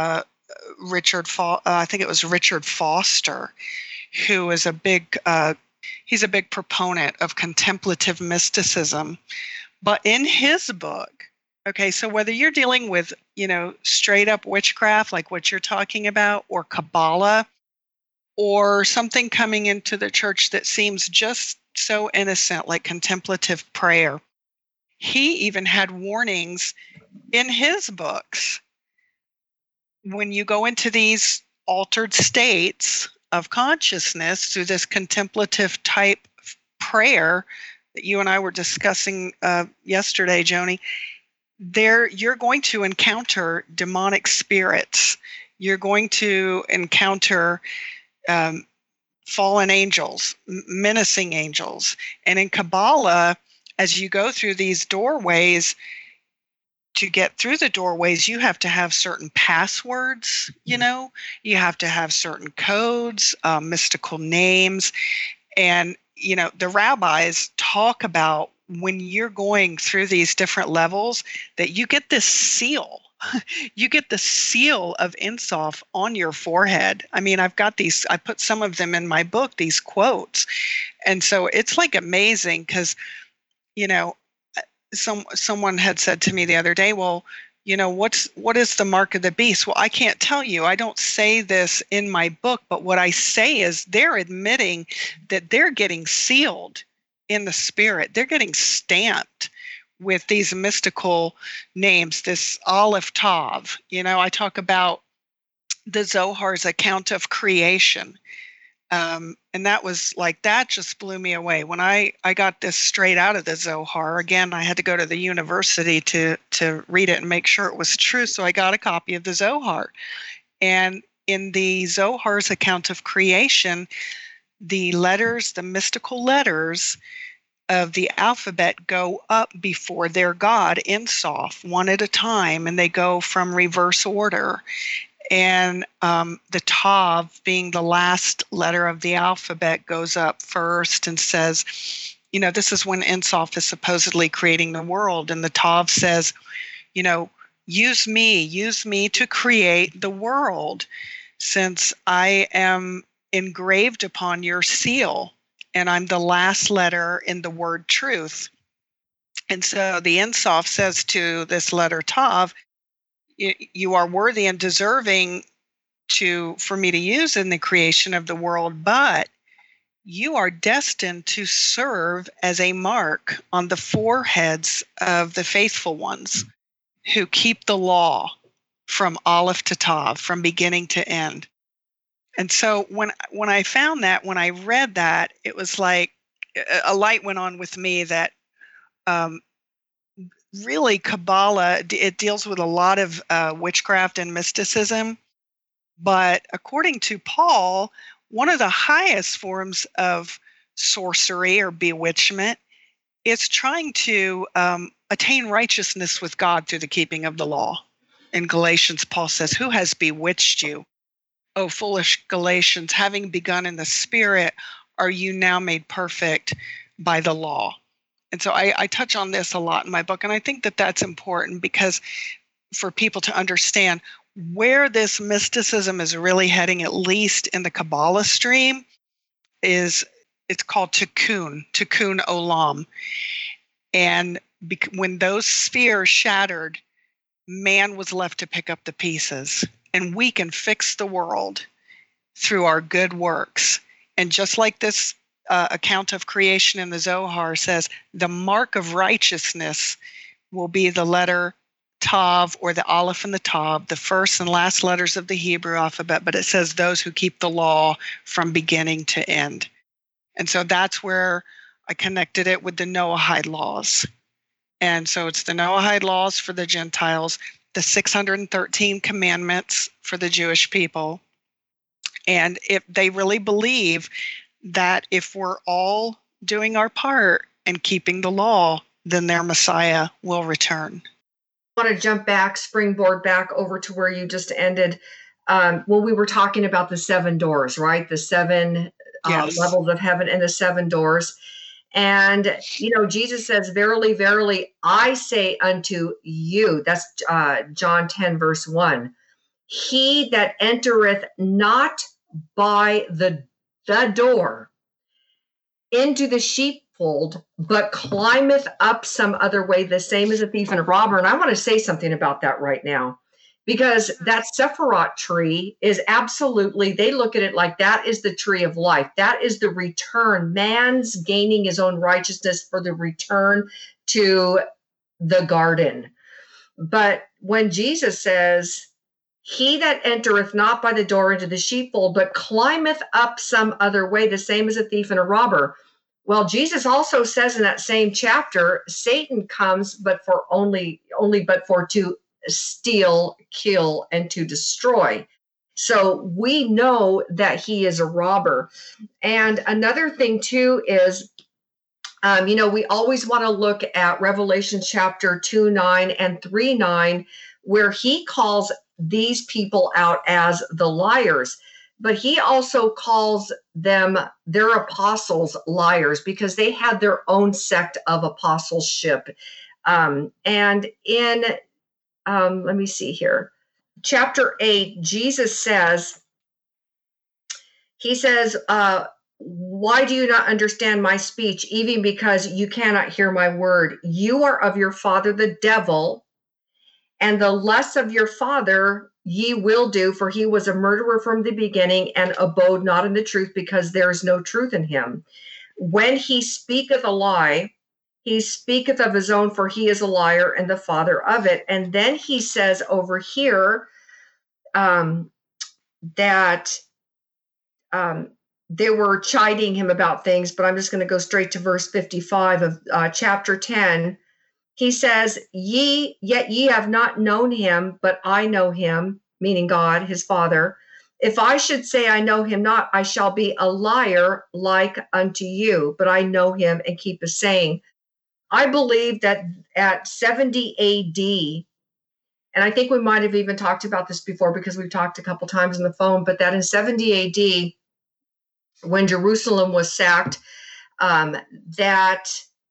Speaker 3: I think it was Richard Foster, who is he's a big proponent of contemplative mysticism. But in his book, okay, so whether you're dealing with, straight up witchcraft, like what you're talking about, or Kabbalah, or something coming into the church that seems just so innocent, like contemplative prayer, he even had warnings in his books. When you go into these altered states of consciousness through this contemplative type prayer that you and I were discussing yesterday, Joni, you're going to encounter demonic spirits. You're going to encounter fallen angels, menacing angels. And in Kabbalah, as you go through these doorways, to get through the doorways, you have to have certain passwords, you have to have certain codes, mystical names. And, the rabbis talk about when you're going through these different levels that you get this seal. You get the seal of Ein Sof on your forehead. I mean, I put some of them in my book, these quotes. And so it's like amazing because, someone had said to me the other day, well, what is the mark of the beast? Well, I can't tell you. I don't say this in my book, but what I say is they're admitting that they're getting sealed in the spirit. They're getting stamped with these mystical names, this Aleph Tav. I talk about the Zohar's account of creation. And that just blew me away. When I got this straight out of the Zohar, again, I had to go to the university to read it and make sure it was true. So I got a copy of the Zohar. And in the Zohar's account of creation, the mystical letters of the alphabet go up before their God, Ein Sof, one at a time, and they go from reverse order. And the Tav, being the last letter of the alphabet, goes up first and says, this is when Ein Sof is supposedly creating the world. And the Tav says, use me to create the world, since I am engraved upon your seal, and I'm the last letter in the word truth. And so the Ein Sof says to this letter Tav, you are worthy and deserving for me to use in the creation of the world, but you are destined to serve as a mark on the foreheads of the faithful ones who keep the law from Aleph to Tav, from beginning to end. And so when I found that, when I read that, it was like a light went on with me that really Kabbalah, it deals with a lot of witchcraft and mysticism. But according to Paul, one of the highest forms of sorcery or bewitchment is trying to attain righteousness with God through the keeping of the law. In Galatians, Paul says, who has bewitched you? O foolish Galatians, having begun in the spirit, are you now made perfect by the law? And so I touch on this a lot in my book, and I think that that's important because for people to understand where this mysticism is really heading, at least in the Kabbalah stream, it's called Tikkun Olam. And when those spheres shattered, man was left to pick up the pieces, and we can fix the world through our good works. And just like this account of creation in the Zohar says, the mark of righteousness will be the letter Tav, or the Aleph and the Tav, the first and last letters of the Hebrew alphabet, but it says those who keep the law from beginning to end. And so that's where I connected it with the Noahide laws. And so it's the Noahide laws for the Gentiles, the 613 commandments for the Jewish people. And if they really believe that if we're all doing our part and keeping the law, then their Messiah will return.
Speaker 2: I want to jump back, springboard back over to where you just ended. When we were talking about the seven doors, right? The seven
Speaker 3: Yes.
Speaker 2: levels of heaven and the seven doors. And, Jesus says, verily, verily, I say unto you, that's John 10, verse 1, he that entereth not by the door into the sheepfold, but climbeth up some other way, the same as a thief and a robber. And I want to say something about that right now, because that Sephiroth tree is absolutely, they look at it like that is the tree of life. That is the return. Man's gaining his own righteousness for the return to the garden. But when Jesus says, he that entereth not by the door into the sheepfold, but climbeth up some other way, the same as a thief and a robber. Well, Jesus also says in that same chapter, Satan comes but for only but for to steal, kill, and to destroy. So we know that he is a robber. And another thing too is, we always want to look at Revelation chapter 2:9 and 3:9, where he calls these people out as the liars. But he also calls them, their apostles, liars, because they had their own sect of apostleship. And in let me see here. Chapter 8, Jesus says, why do you not understand my speech, even because you cannot hear my word? You are of your father, the devil, and the lust of your father ye will do, for he was a murderer from the beginning and abode not in the truth, because there is no truth in him. When he speaketh a lie, he speaketh of his own, for he is a liar and the father of it. And then he says over here that they were chiding him about things, but I'm just going to go straight to verse 55 of chapter 10. He says, yet ye have not known him, but I know him, meaning God, his Father. If I should say I know him not, I shall be a liar like unto you, but I know him and keep his saying. I believe that at 70 AD, and I think we might have even talked about this before because we've talked a couple times on the phone, but that in 70 AD, when Jerusalem was sacked, that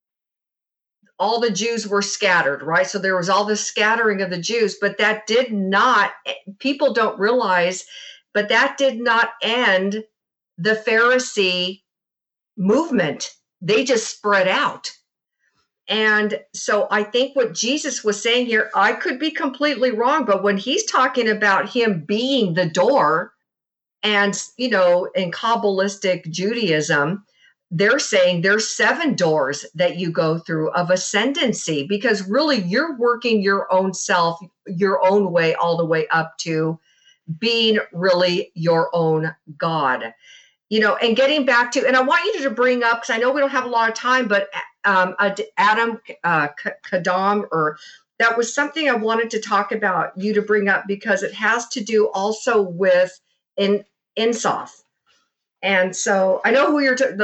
Speaker 2: all the Jews were scattered, right? So there was all this scattering of the Jews, but that did not, people don't realize, but that did not end the Pharisee movement. They just spread out. And so I think what Jesus was saying here, I could be completely wrong, but when he's talking about him being the door, and, in Kabbalistic Judaism, they're saying there's 7 doors that you go through of ascendancy, because really you're working your own self, your own way, all the way up to being really your own God. And getting back to, and I want you to bring up, because I know we don't have a lot of time, but Adam Kadam, or that was something I wanted to talk about, you to bring up, because it has to do also with Insof. And so I know who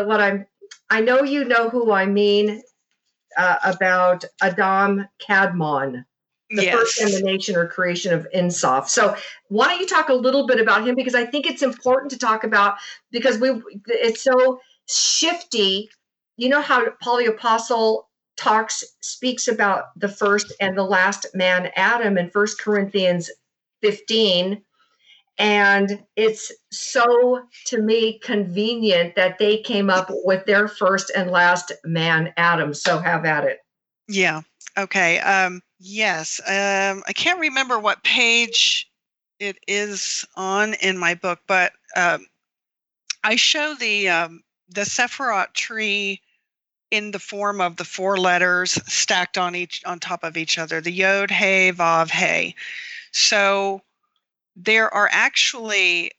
Speaker 2: I know you know who I mean about Adam Kadmon, the first emanation or creation of Insof. So why don't you talk a little bit about him, because I think it's important to talk about, because it's so shifty. You know how Paul the Apostle speaks about the first and the last man, Adam, in 1 Corinthians 15. And it's so, to me, convenient that they came up with their first and last man, Adam. So have at it.
Speaker 3: Yeah. Okay. Yes. I can't remember what page it is on in my book, but I show the Sephiroth tree in the form of the 4 letters stacked on top of each other, the Yod, He, Vav, He. So there are actually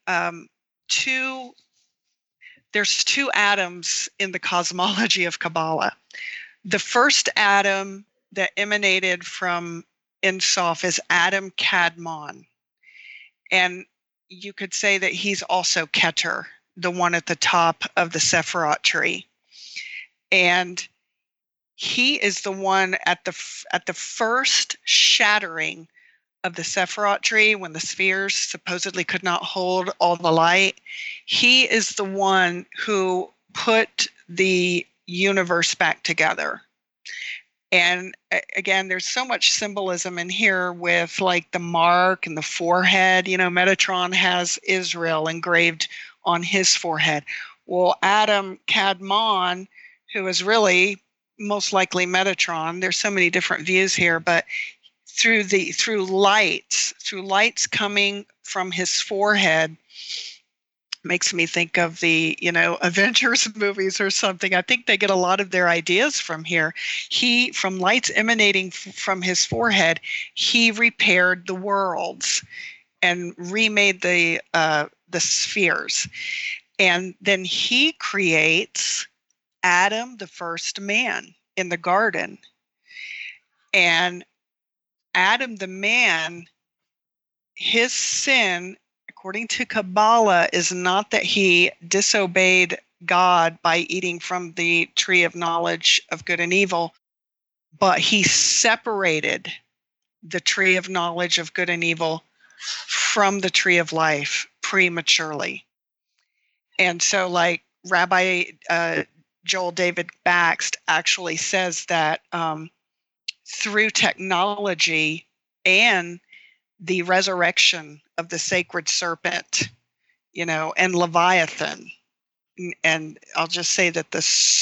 Speaker 3: there's 2 atoms in the cosmology of Kabbalah. The first atom that emanated from Insof is Adam Kadmon. And you could say that he's also Keter, the one at the top of the Sephiroth tree. And he is the one at the first shattering of the Sephiroth tree, when the spheres supposedly could not hold all the light. He is the one who put the universe back together. And again, there's so much symbolism in here with like the mark and the forehead. Metatron has Israel engraved on his forehead. Well, Adam Kadmon, who is really most likely Metatron, there's so many different views here, but through lights coming from his forehead, makes me think of the, Avengers movies or something. I think they get a lot of their ideas from here. From lights emanating from his forehead, he repaired the worlds and remade the spheres. And then he creates Adam, the first man, in the garden. And Adam, the man, his sin, according to Kabbalah, is not that he disobeyed God by eating from the tree of knowledge of good and evil, but he separated the tree of knowledge of good and evil from the tree of life prematurely. And so, like Rabbi Joel David Bakst actually says that through technology and the resurrection of the sacred serpent, and Leviathan, and I'll just say that the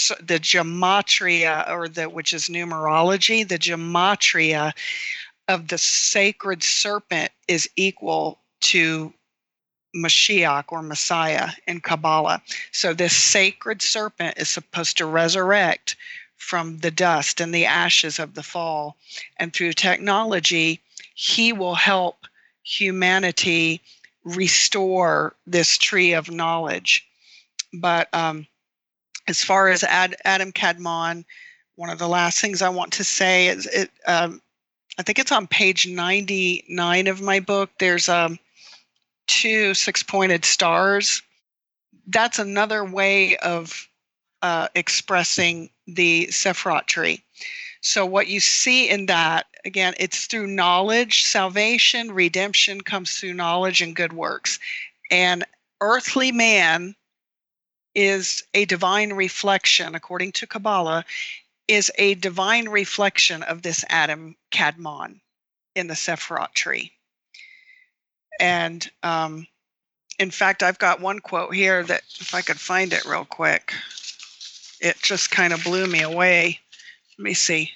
Speaker 3: gematria, which is numerology, the gematria of the sacred serpent is equal to Mashiach or Messiah in Kabbalah. So this sacred serpent is supposed to resurrect from the dust and the ashes of the fall. And through technology, he will help humanity restore this tree of knowledge. But as far as Adam Kadmon, one of the last things I want to say is I think it's on page 99 of my book. There's 2 6-pointed stars. That's another way of expressing the Sephirot tree. So what you see in that, again, it's through knowledge. Salvation, redemption comes through knowledge and good works. And earthly man is a divine reflection, according to Kabbalah, is a divine reflection of this Adam Kadmon in the Sephirot tree. And in fact, I've got one quote here that, if I could find it real quick, it just kind of blew me away. Let me see.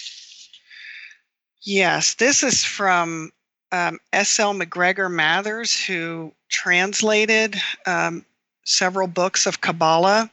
Speaker 3: Yes, this is from S.L. McGregor Mathers, who translated several books of Kabbalah.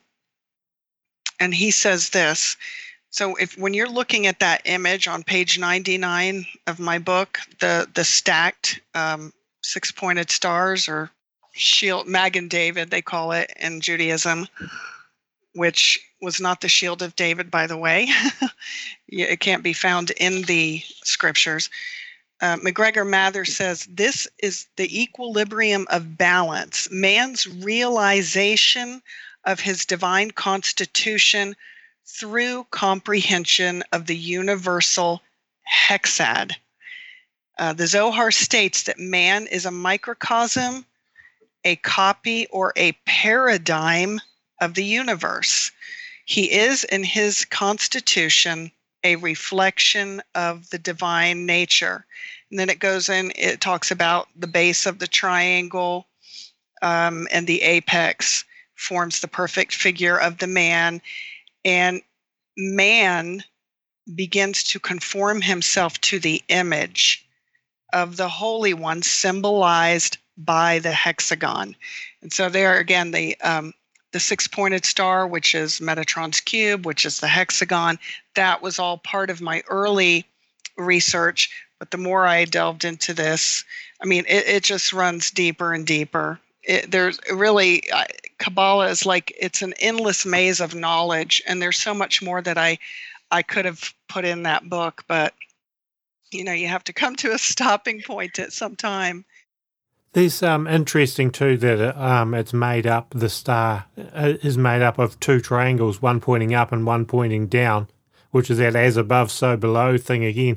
Speaker 3: And he says this. So when you're looking at that image on page 99 of my book, the stacked 6-pointed stars, or shield, Magen David, they call it in Judaism, which was not the shield of David, by the way. It can't be found in the scriptures. McGregor Mathers says, this is the equilibrium of balance, man's realization of his divine constitution through comprehension of the universal hexad. The Zohar states that man is a microcosm, a copy, or a paradigm of the universe. He is, in his constitution, a reflection of the divine nature. And then it goes in, it talks about the base of the triangle, and the apex forms the perfect figure of the man. And man begins to conform himself to the image of the Holy One, symbolized by the hexagon. And so there again, the 6-pointed star, which is Metatron's cube, which is the hexagon, that was all part of my early research. But the more I delved into this, I mean, it just runs deeper and deeper. There's really, Kabbalah is like, it's an endless maze of knowledge, and there's so much more that I could have put in that book, but you have to come to a stopping point at some time.
Speaker 1: There's interesting too that it's made up, the star is made up of 2 triangles, one pointing up and one pointing down, which is that as above, so below thing again.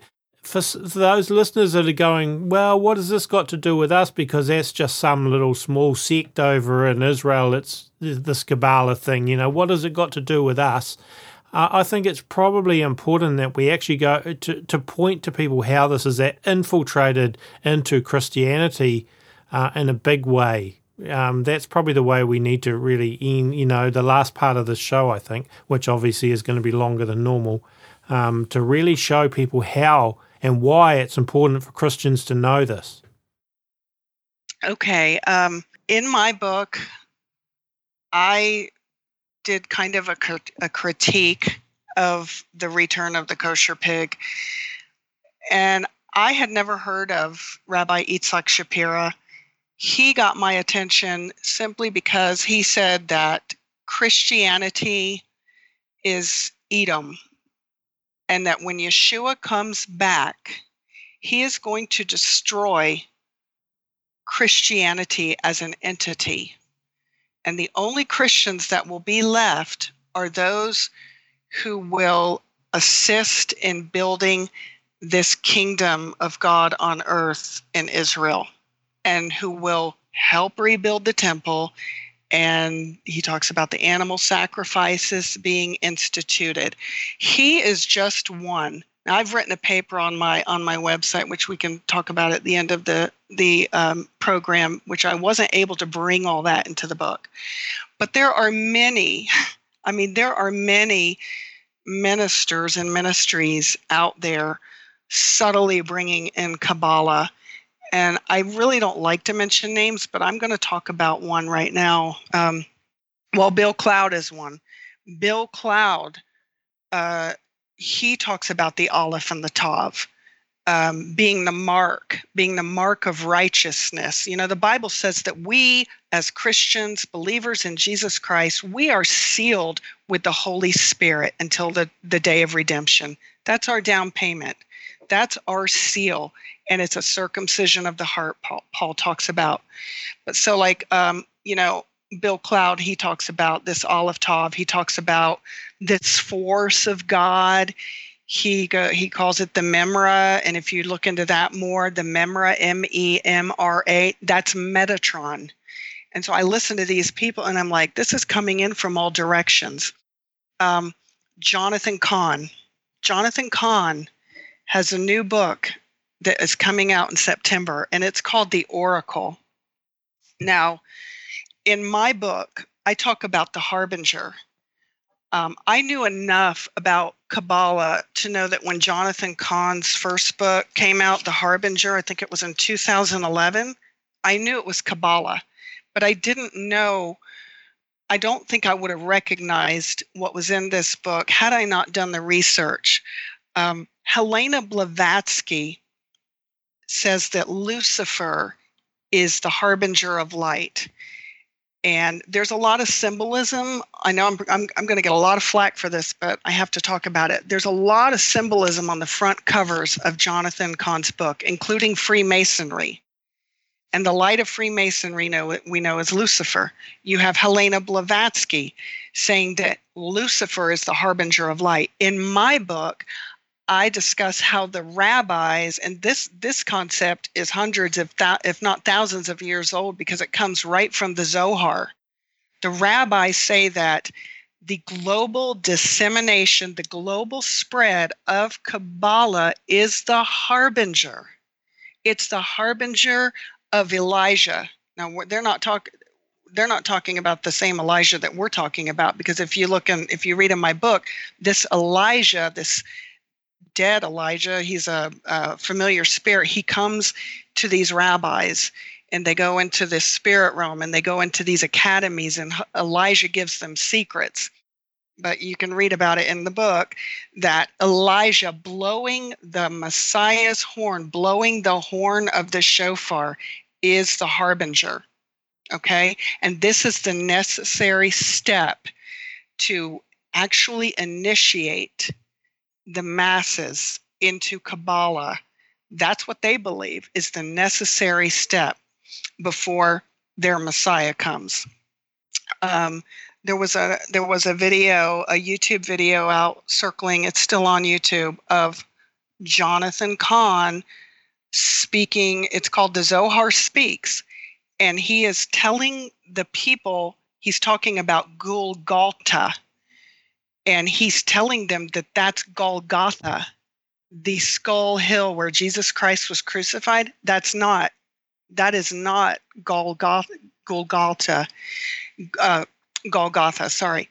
Speaker 1: for those listeners that are going, well, what has this got to do with us? Because that's just some little small sect over in Israel. It's this Kabbalah thing. What has it got to do with us? I think it's probably important that we actually go to point to people how this is infiltrated into Christianity in a big way. That's probably the way we need to really end, the last part of the show, I think, which obviously is going to be longer than normal, to really show people how and why it's important for Christians to know this.
Speaker 3: Okay. In my book, I did kind of a critique of the return of the kosher pig. And I had never heard of Rabbi Yitzhak Shapira. He got my attention simply because he said that Christianity is Edom, and that when Yeshua comes back, he is going to destroy Christianity as an entity. And the only Christians that will be left are those who will assist in building this kingdom of God on earth in Israel, and who will help rebuild the temple. And he talks about the animal sacrifices being instituted. He is just one. Now, I've written a paper on my website, which we can talk about at the end of the program, which I wasn't able to bring all that into the book. But there are many ministers and ministries out there subtly bringing in Kabbalah. And I really don't like to mention names, but I'm going to talk about one right now. Bill Cloud is one. Bill Cloud, he talks about the Aleph and the Tav being the mark of righteousness. The Bible says that we, as Christians, believers in Jesus Christ, we are sealed with the Holy Spirit until the day of redemption. That's our down payment. That's our seal. And it's a circumcision of the heart, Paul talks about. But so Bill Cloud, he talks about this Aleph Tav. He talks about this force of God. He calls it the Memra. And if you look into that more, the Memra, MEMRA, that's Metatron. And so I listen to these people and I'm like, this is coming in from all directions. Jonathan Cahn has a new book that is coming out in September, and it's called The Oracle. Now, in my book, I talk about the Harbinger. I knew enough about Kabbalah to know that when Jonathan Cahn's first book came out, The Harbinger, I think it was in 2011, I knew it was Kabbalah, but I don't think I would have recognized what was in this book had I not done the research. Helena Blavatsky says that Lucifer is the harbinger of light. And there's a lot of symbolism. I know I'm going to get a lot of flack for this, but I have to talk about it. There's a lot of symbolism on the front covers of Jonathan Cahn's book, including Freemasonry. And the light of Freemasonry we know is Lucifer. You have Helena Blavatsky saying that Lucifer is the harbinger of light. In my book, I discuss how the rabbis, and this concept is hundreds if not thousands of years old because it comes right from the Zohar. The rabbis say that the global dissemination, the global spread of Kabbalah is the harbinger. It's the harbinger of Elijah. Now they're not talking about the same Elijah that we're talking about, because if you read in my book, this Elijah, this dead Elijah, he's a familiar spirit. He comes to these rabbis and they go into this spirit realm and they go into these academies, and Elijah gives them secrets. But you can read about it in the book that Elijah blowing the Messiah's horn, blowing the horn of the shofar, is the harbinger. Okay? And this is the necessary step to actually initiate the masses into Kabbalah. That's what they believe is the necessary step before their Messiah comes. There was a video, a YouTube video out circling, it's still on YouTube, of Jonathan Cahn speaking. It's called The Zohar Speaks. And he is telling the people, he's talking about Golgotha. And he's telling them that that's Golgotha, the skull hill where Jesus Christ was crucified. That is not Golgotha. Golgotha, sorry.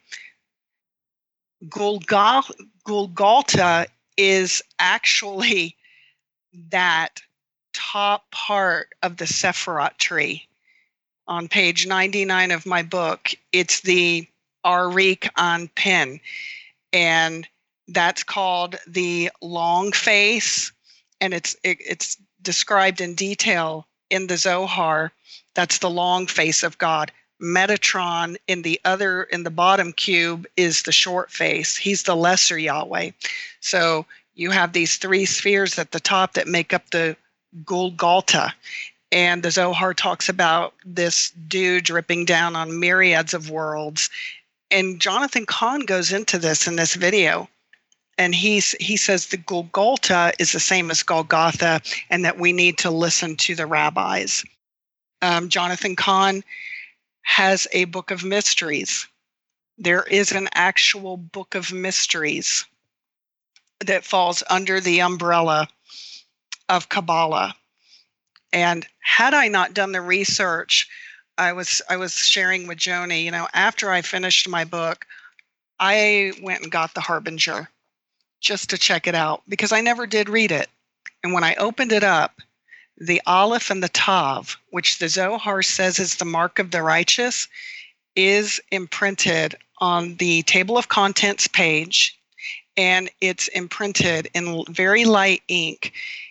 Speaker 3: Golgotha is actually that top part of the Sephirot tree. On page 99 of my book, it's the Arik Anpin, and that's called the long face, and it's described in detail in the Zohar. That's the long face of God. Metatron in the bottom cube is the short face. He's the lesser Yahweh. So you have these three spheres at the top that make up the Golgotha. And the Zohar talks about this dew dripping down on myriads of worlds. And Jonathan Cahn goes into this in this video. And he says the Golgotha is the same as Golgotha, and that we need to listen to the rabbis. Jonathan Cahn has a book of mysteries. There is an actual book of mysteries that falls under the umbrella of Kabbalah. And had I not done the research, I was sharing with Joni, after I finished my book, I went and got the Harbinger just to check it out, because I never did read it. And when I opened it up, the Aleph and the Tav, which the Zohar says is the mark of the righteous, is imprinted on the table of contents page, and it's imprinted in very light ink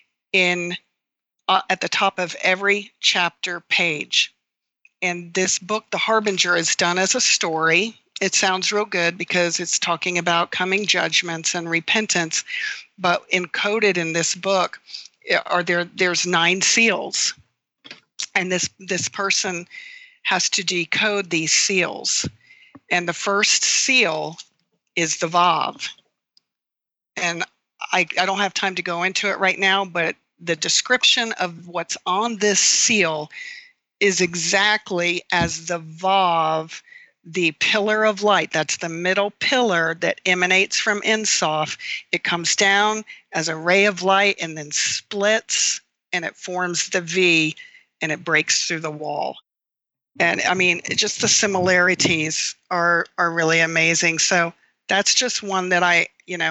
Speaker 3: at the top of every chapter page. And this book, The Harbinger, is done as a story. It sounds real good because it's talking about coming judgments and repentance, but encoded in this book there's 9 seals, and this person has to decode these seals. And the first seal is the Vav. And I don't have time to go into it right now, but the description of what's on this seal is exactly as the Vav, the pillar of light. That's the middle pillar that emanates from Ein Sof. It comes down as a ray of light and then splits, and it forms the V, and it breaks through the wall. And I mean, just the similarities are really amazing. So that's just one that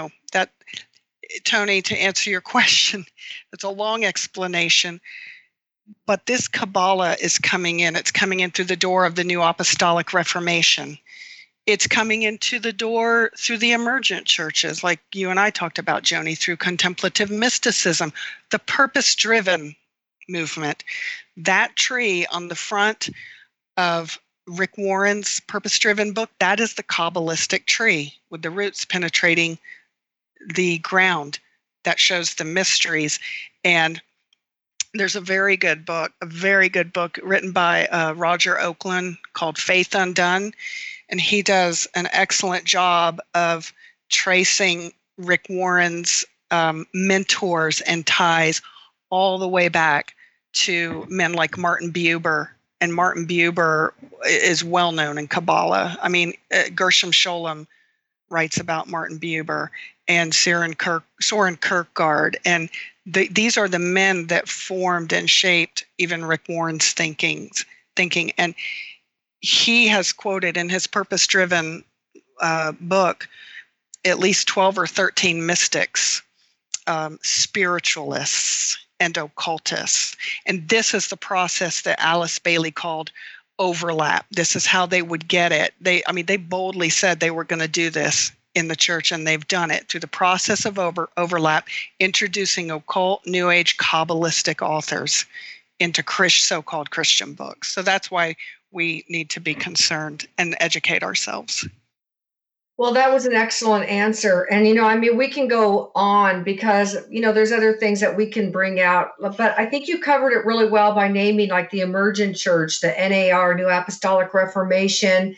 Speaker 3: Tony, to answer your question, it's a long explanation, but this Kabbalah is coming in. It's coming in through the door of the New Apostolic Reformation. It's coming into the door through the emergent churches, like you and I talked about, Joni, through contemplative mysticism, the purpose-driven movement. That tree on the front of Rick Warren's purpose-driven book, that is the Kabbalistic tree with the roots penetrating the ground. That shows the mysteries. And there's a very good book written by Roger Oakland called Faith Undone. And he does an excellent job of tracing Rick Warren's mentors and ties all the way back to men like Martin Buber. And Martin Buber is well known in Kabbalah. I mean, Gershom Scholem writes about Martin Buber and Soren Kierkegaard. And these are the men that formed and shaped even Rick Warren's thinking. And he has quoted in his purpose-driven book at least 12 or 13 mystics, spiritualists, and occultists. And this is the process that Alice Bailey called overlap. This is how they would get it. They boldly said they were going to do this in the church, and they've done it through the process of overlap, introducing occult, New Age, Kabbalistic authors into so-called Christian books. So that's why we need to be concerned and educate ourselves.
Speaker 2: Well, that was an excellent answer. And, we can go on because, there's other things that we can bring out. But I think you covered it really well by naming like the emergent church, the NAR, New Apostolic Reformation,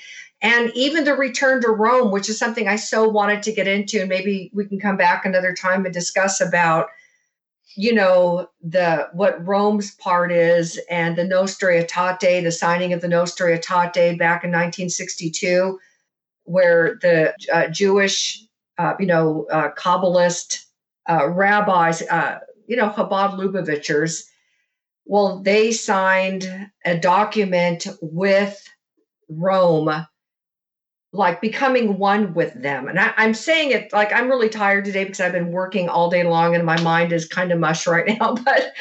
Speaker 2: and even the return to Rome, which is something I so wanted to get into. And maybe we can come back another time and discuss about, what Rome's part is, and the Nostra Aetate, the signing of the Nostra Aetate back in 1962, where the Jewish, Kabbalist rabbis, Chabad Lubavitchers, well, they signed a document with Rome, like becoming one with them. And I'm saying it like I'm really tired today because I've been working all day long and my mind is kind of mush right now. But,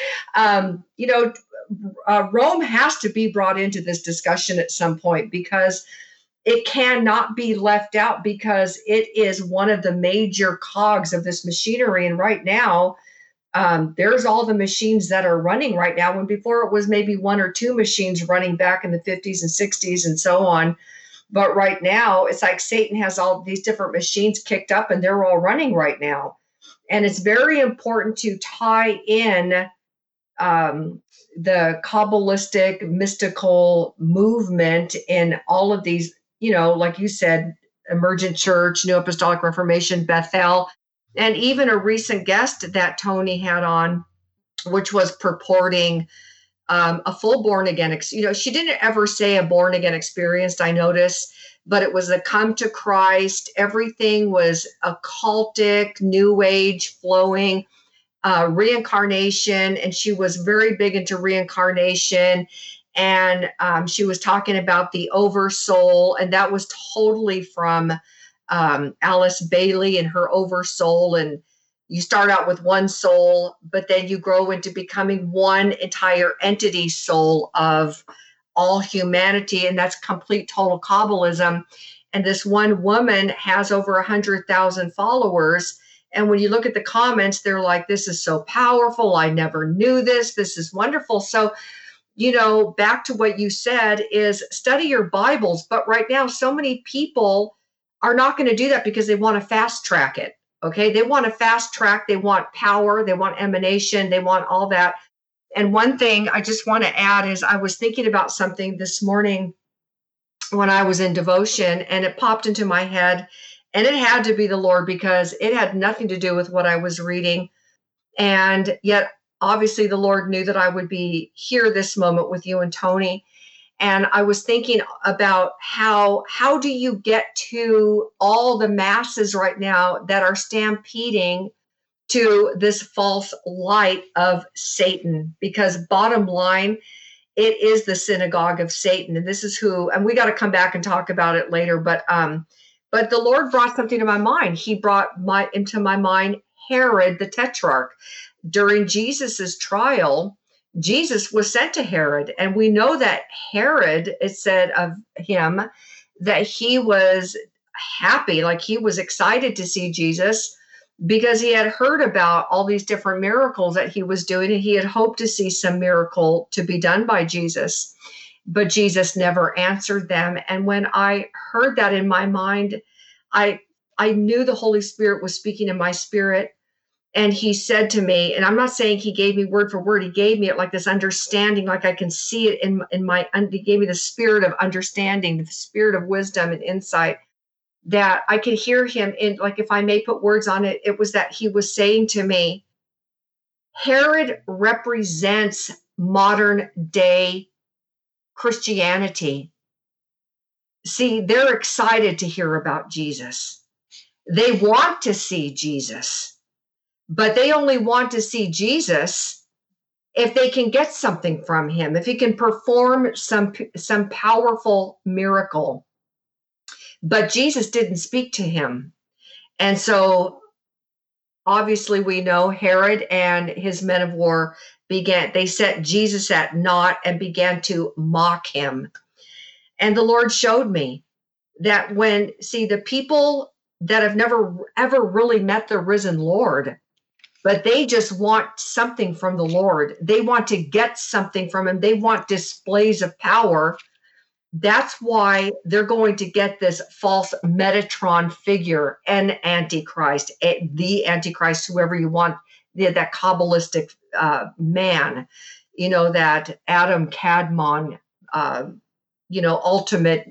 Speaker 2: Rome has to be brought into this discussion at some point, because it cannot be left out, because it is one of the major cogs of this machinery. And right now, there's all the machines that are running right now, when before it was maybe one or two machines running back in the 50s and 60s and so on. But right now, it's like Satan has all these different machines kicked up and they're all running right now. And it's very important to tie in the Kabbalistic mystical movement in all of these, like you said, Emergent Church, New Apostolic Reformation, Bethel, and even a recent guest that Tony had on, which was purporting a full born again. She didn't ever say a born again experience, I noticed, but it was a come to Christ. Everything was occultic, new age flowing, reincarnation. And she was very big into reincarnation. And she was talking about the oversoul. And that was totally from Alice Bailey and her oversoul. And you start out with one soul, but then you grow into becoming one entire entity soul of all humanity. And that's complete total Kabbalism. And this one woman has over 100,000 followers. And when you look at the comments, they're like, this is so powerful. I never knew this. This is wonderful. So, back to what you said is study your Bibles. But right now, so many people are not going to do that because they want to fast track it. Okay, they want to fast track, they want power, they want emanation, they want all that. And one thing I just want to add is I was thinking about something this morning when I was in devotion, and it popped into my head, and it had to be the Lord, because it had nothing to do with what I was reading. And yet, obviously, the Lord knew that I would be here this moment with you and Tony. And I was thinking about how do you get to all the masses right now that are stampeding to this false light of Satan? Because bottom line, it is the synagogue of Satan. And this is who, and we got to come back and talk about it later. But the Lord brought something to my mind. He brought into my mind Herod the Tetrarch. During Jesus's trial, Jesus was sent to Herod, and we know that Herod, it said of him that he was happy, like he was excited to see Jesus, because he had heard about all these different miracles that he was doing, and he had hoped to see some miracle to be done by Jesus. But Jesus never answered them. And when I heard that in my mind, I knew the Holy Spirit was speaking in my spirit. And he said to me, and I'm not saying he gave me word for word, he gave me it like this understanding, like I can see it in my, he gave me the spirit of understanding, the spirit of wisdom and insight, that I could hear him in, like, if I may put words on it, it was that he was saying to me, Herod represents modern day Christianity. See, they're excited to hear about Jesus. They want to see Jesus. But they only want to see Jesus if they can get something from him, if he can perform some powerful miracle. But Jesus didn't speak to him. And so obviously we know Herod and his men of war they set Jesus at naught and began to mock him. And the Lord showed me that the people that have never ever really met the risen Lord, but they just want something from the Lord. They want to get something from him. They want displays of power. That's why they're going to get this false Metatron figure, an Antichrist, the Antichrist, whoever you want, that Kabbalistic man, that Adam Kadmon, ultimate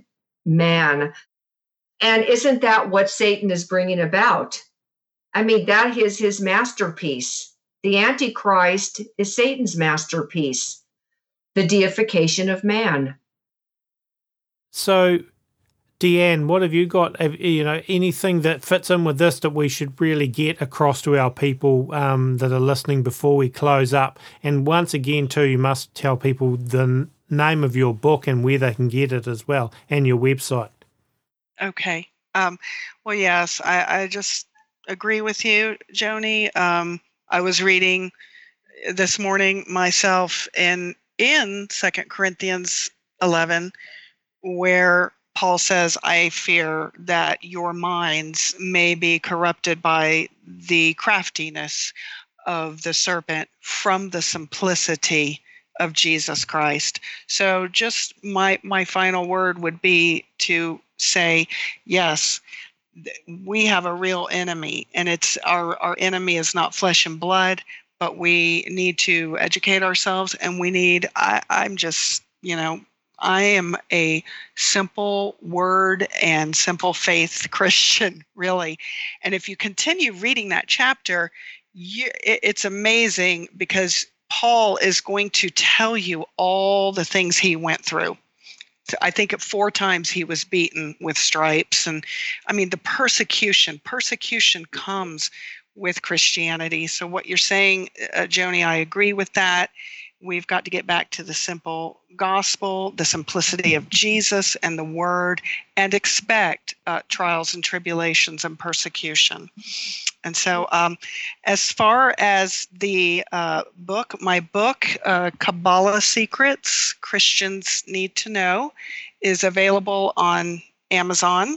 Speaker 2: man. And isn't that what Satan is bringing about? I mean, that is his masterpiece. The Antichrist is Satan's masterpiece, the deification of man.
Speaker 1: So, Deanne, what have you got? Anything that fits in with this that we should really get across to our people that are listening before we close up? And once again, too, you must tell people the name of your book and where they can get it as well, and your website.
Speaker 3: Okay. Well, yes, I just agree with you, Joni. I was reading this morning myself in 2 Corinthians 11, where Paul says, I fear that your minds may be corrupted by the craftiness of the serpent from the simplicity of Jesus Christ. So just my final word would be to say, yes, we have a real enemy, and it's our enemy is not flesh and blood, but we need to educate ourselves, and we need, I am a simple word and simple faith Christian, really. And if you continue reading that chapter, it's amazing, because Paul is going to tell you all the things he went through. I think 4 times he was beaten with stripes. And I mean, the persecution comes with Christianity. So what you're saying, Joni, I agree with that. We've got to get back to the simple gospel, the simplicity of Jesus and the word, and expect trials and tribulations and persecution. And so as far as the book, my book, Kabbalah Secrets, Christians Need to Know, is available on Amazon.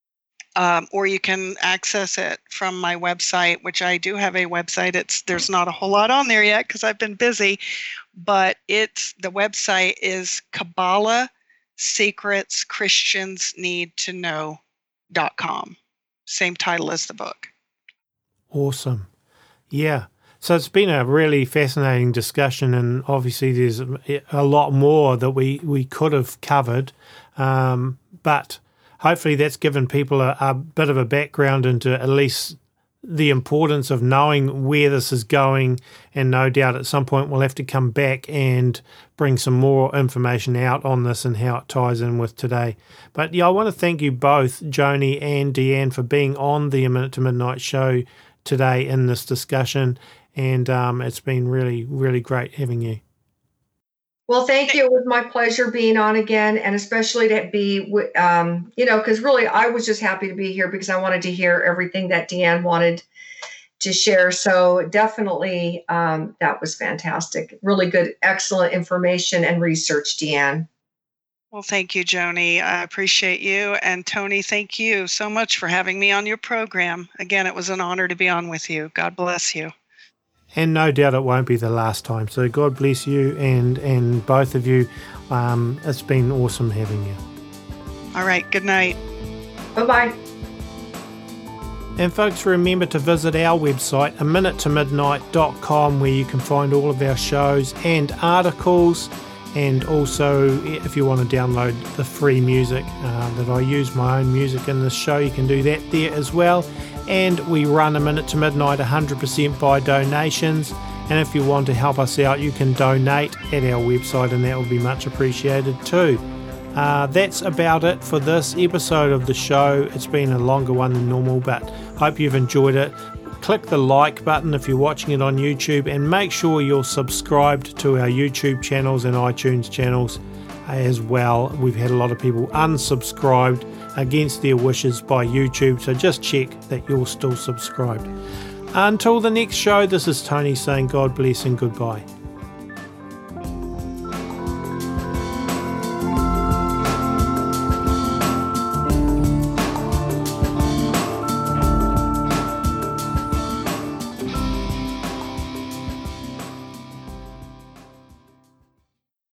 Speaker 3: Or you can access it from my website, which I do have a website. There's not a whole lot on there yet because I've been busy, but the website is Kabbalah Secrets Christians Need to Know.com. Same title as the book.
Speaker 1: Awesome. Yeah. So it's been a really fascinating discussion, and obviously there's a lot more that we could have covered, but hopefully that's given people a bit of a background into at least the importance of knowing where this is going, and no doubt at some point we'll have to come back and bring some more information out on this and how it ties in with today. But yeah, I want to thank you both, Joni and Deanne, for being on the A Minute to Midnight show today in this discussion, and it's been really, really great having you.
Speaker 2: Well, thank you. It was my pleasure being on again, and especially to be, because really I was just happy to be here because I wanted to hear everything that Deanne wanted to share. So definitely that was fantastic. Really good, excellent information and research, Deanne.
Speaker 3: Well, thank you, Joni. I appreciate you. And Tony, thank you so much for having me on your program. Again, it was an honor to be on with you. God bless you.
Speaker 1: And no doubt it won't be the last time. So God bless you and both of you. It's been awesome having you.
Speaker 3: All right. Good night.
Speaker 2: Bye-bye.
Speaker 1: And folks, remember to visit our website, aminutetomidnight.com, where you can find all of our shows and articles. And also, if you want to download the free music that I use, my own music in this show, you can do that there as well. And we run A Minute to Midnight 100% by donations. And if you want to help us out, you can donate at our website, and that will be much appreciated too. That's about it for this episode of the show. It's been a longer one than normal, but hope you've enjoyed it. Click the like button if you're watching it on YouTube, and make sure you're subscribed to our YouTube channels and iTunes channels as well. We've had a lot of people unsubscribed against their wishes by YouTube, so just check that you're still subscribed. Until the next show, this is Tony saying God bless and goodbye.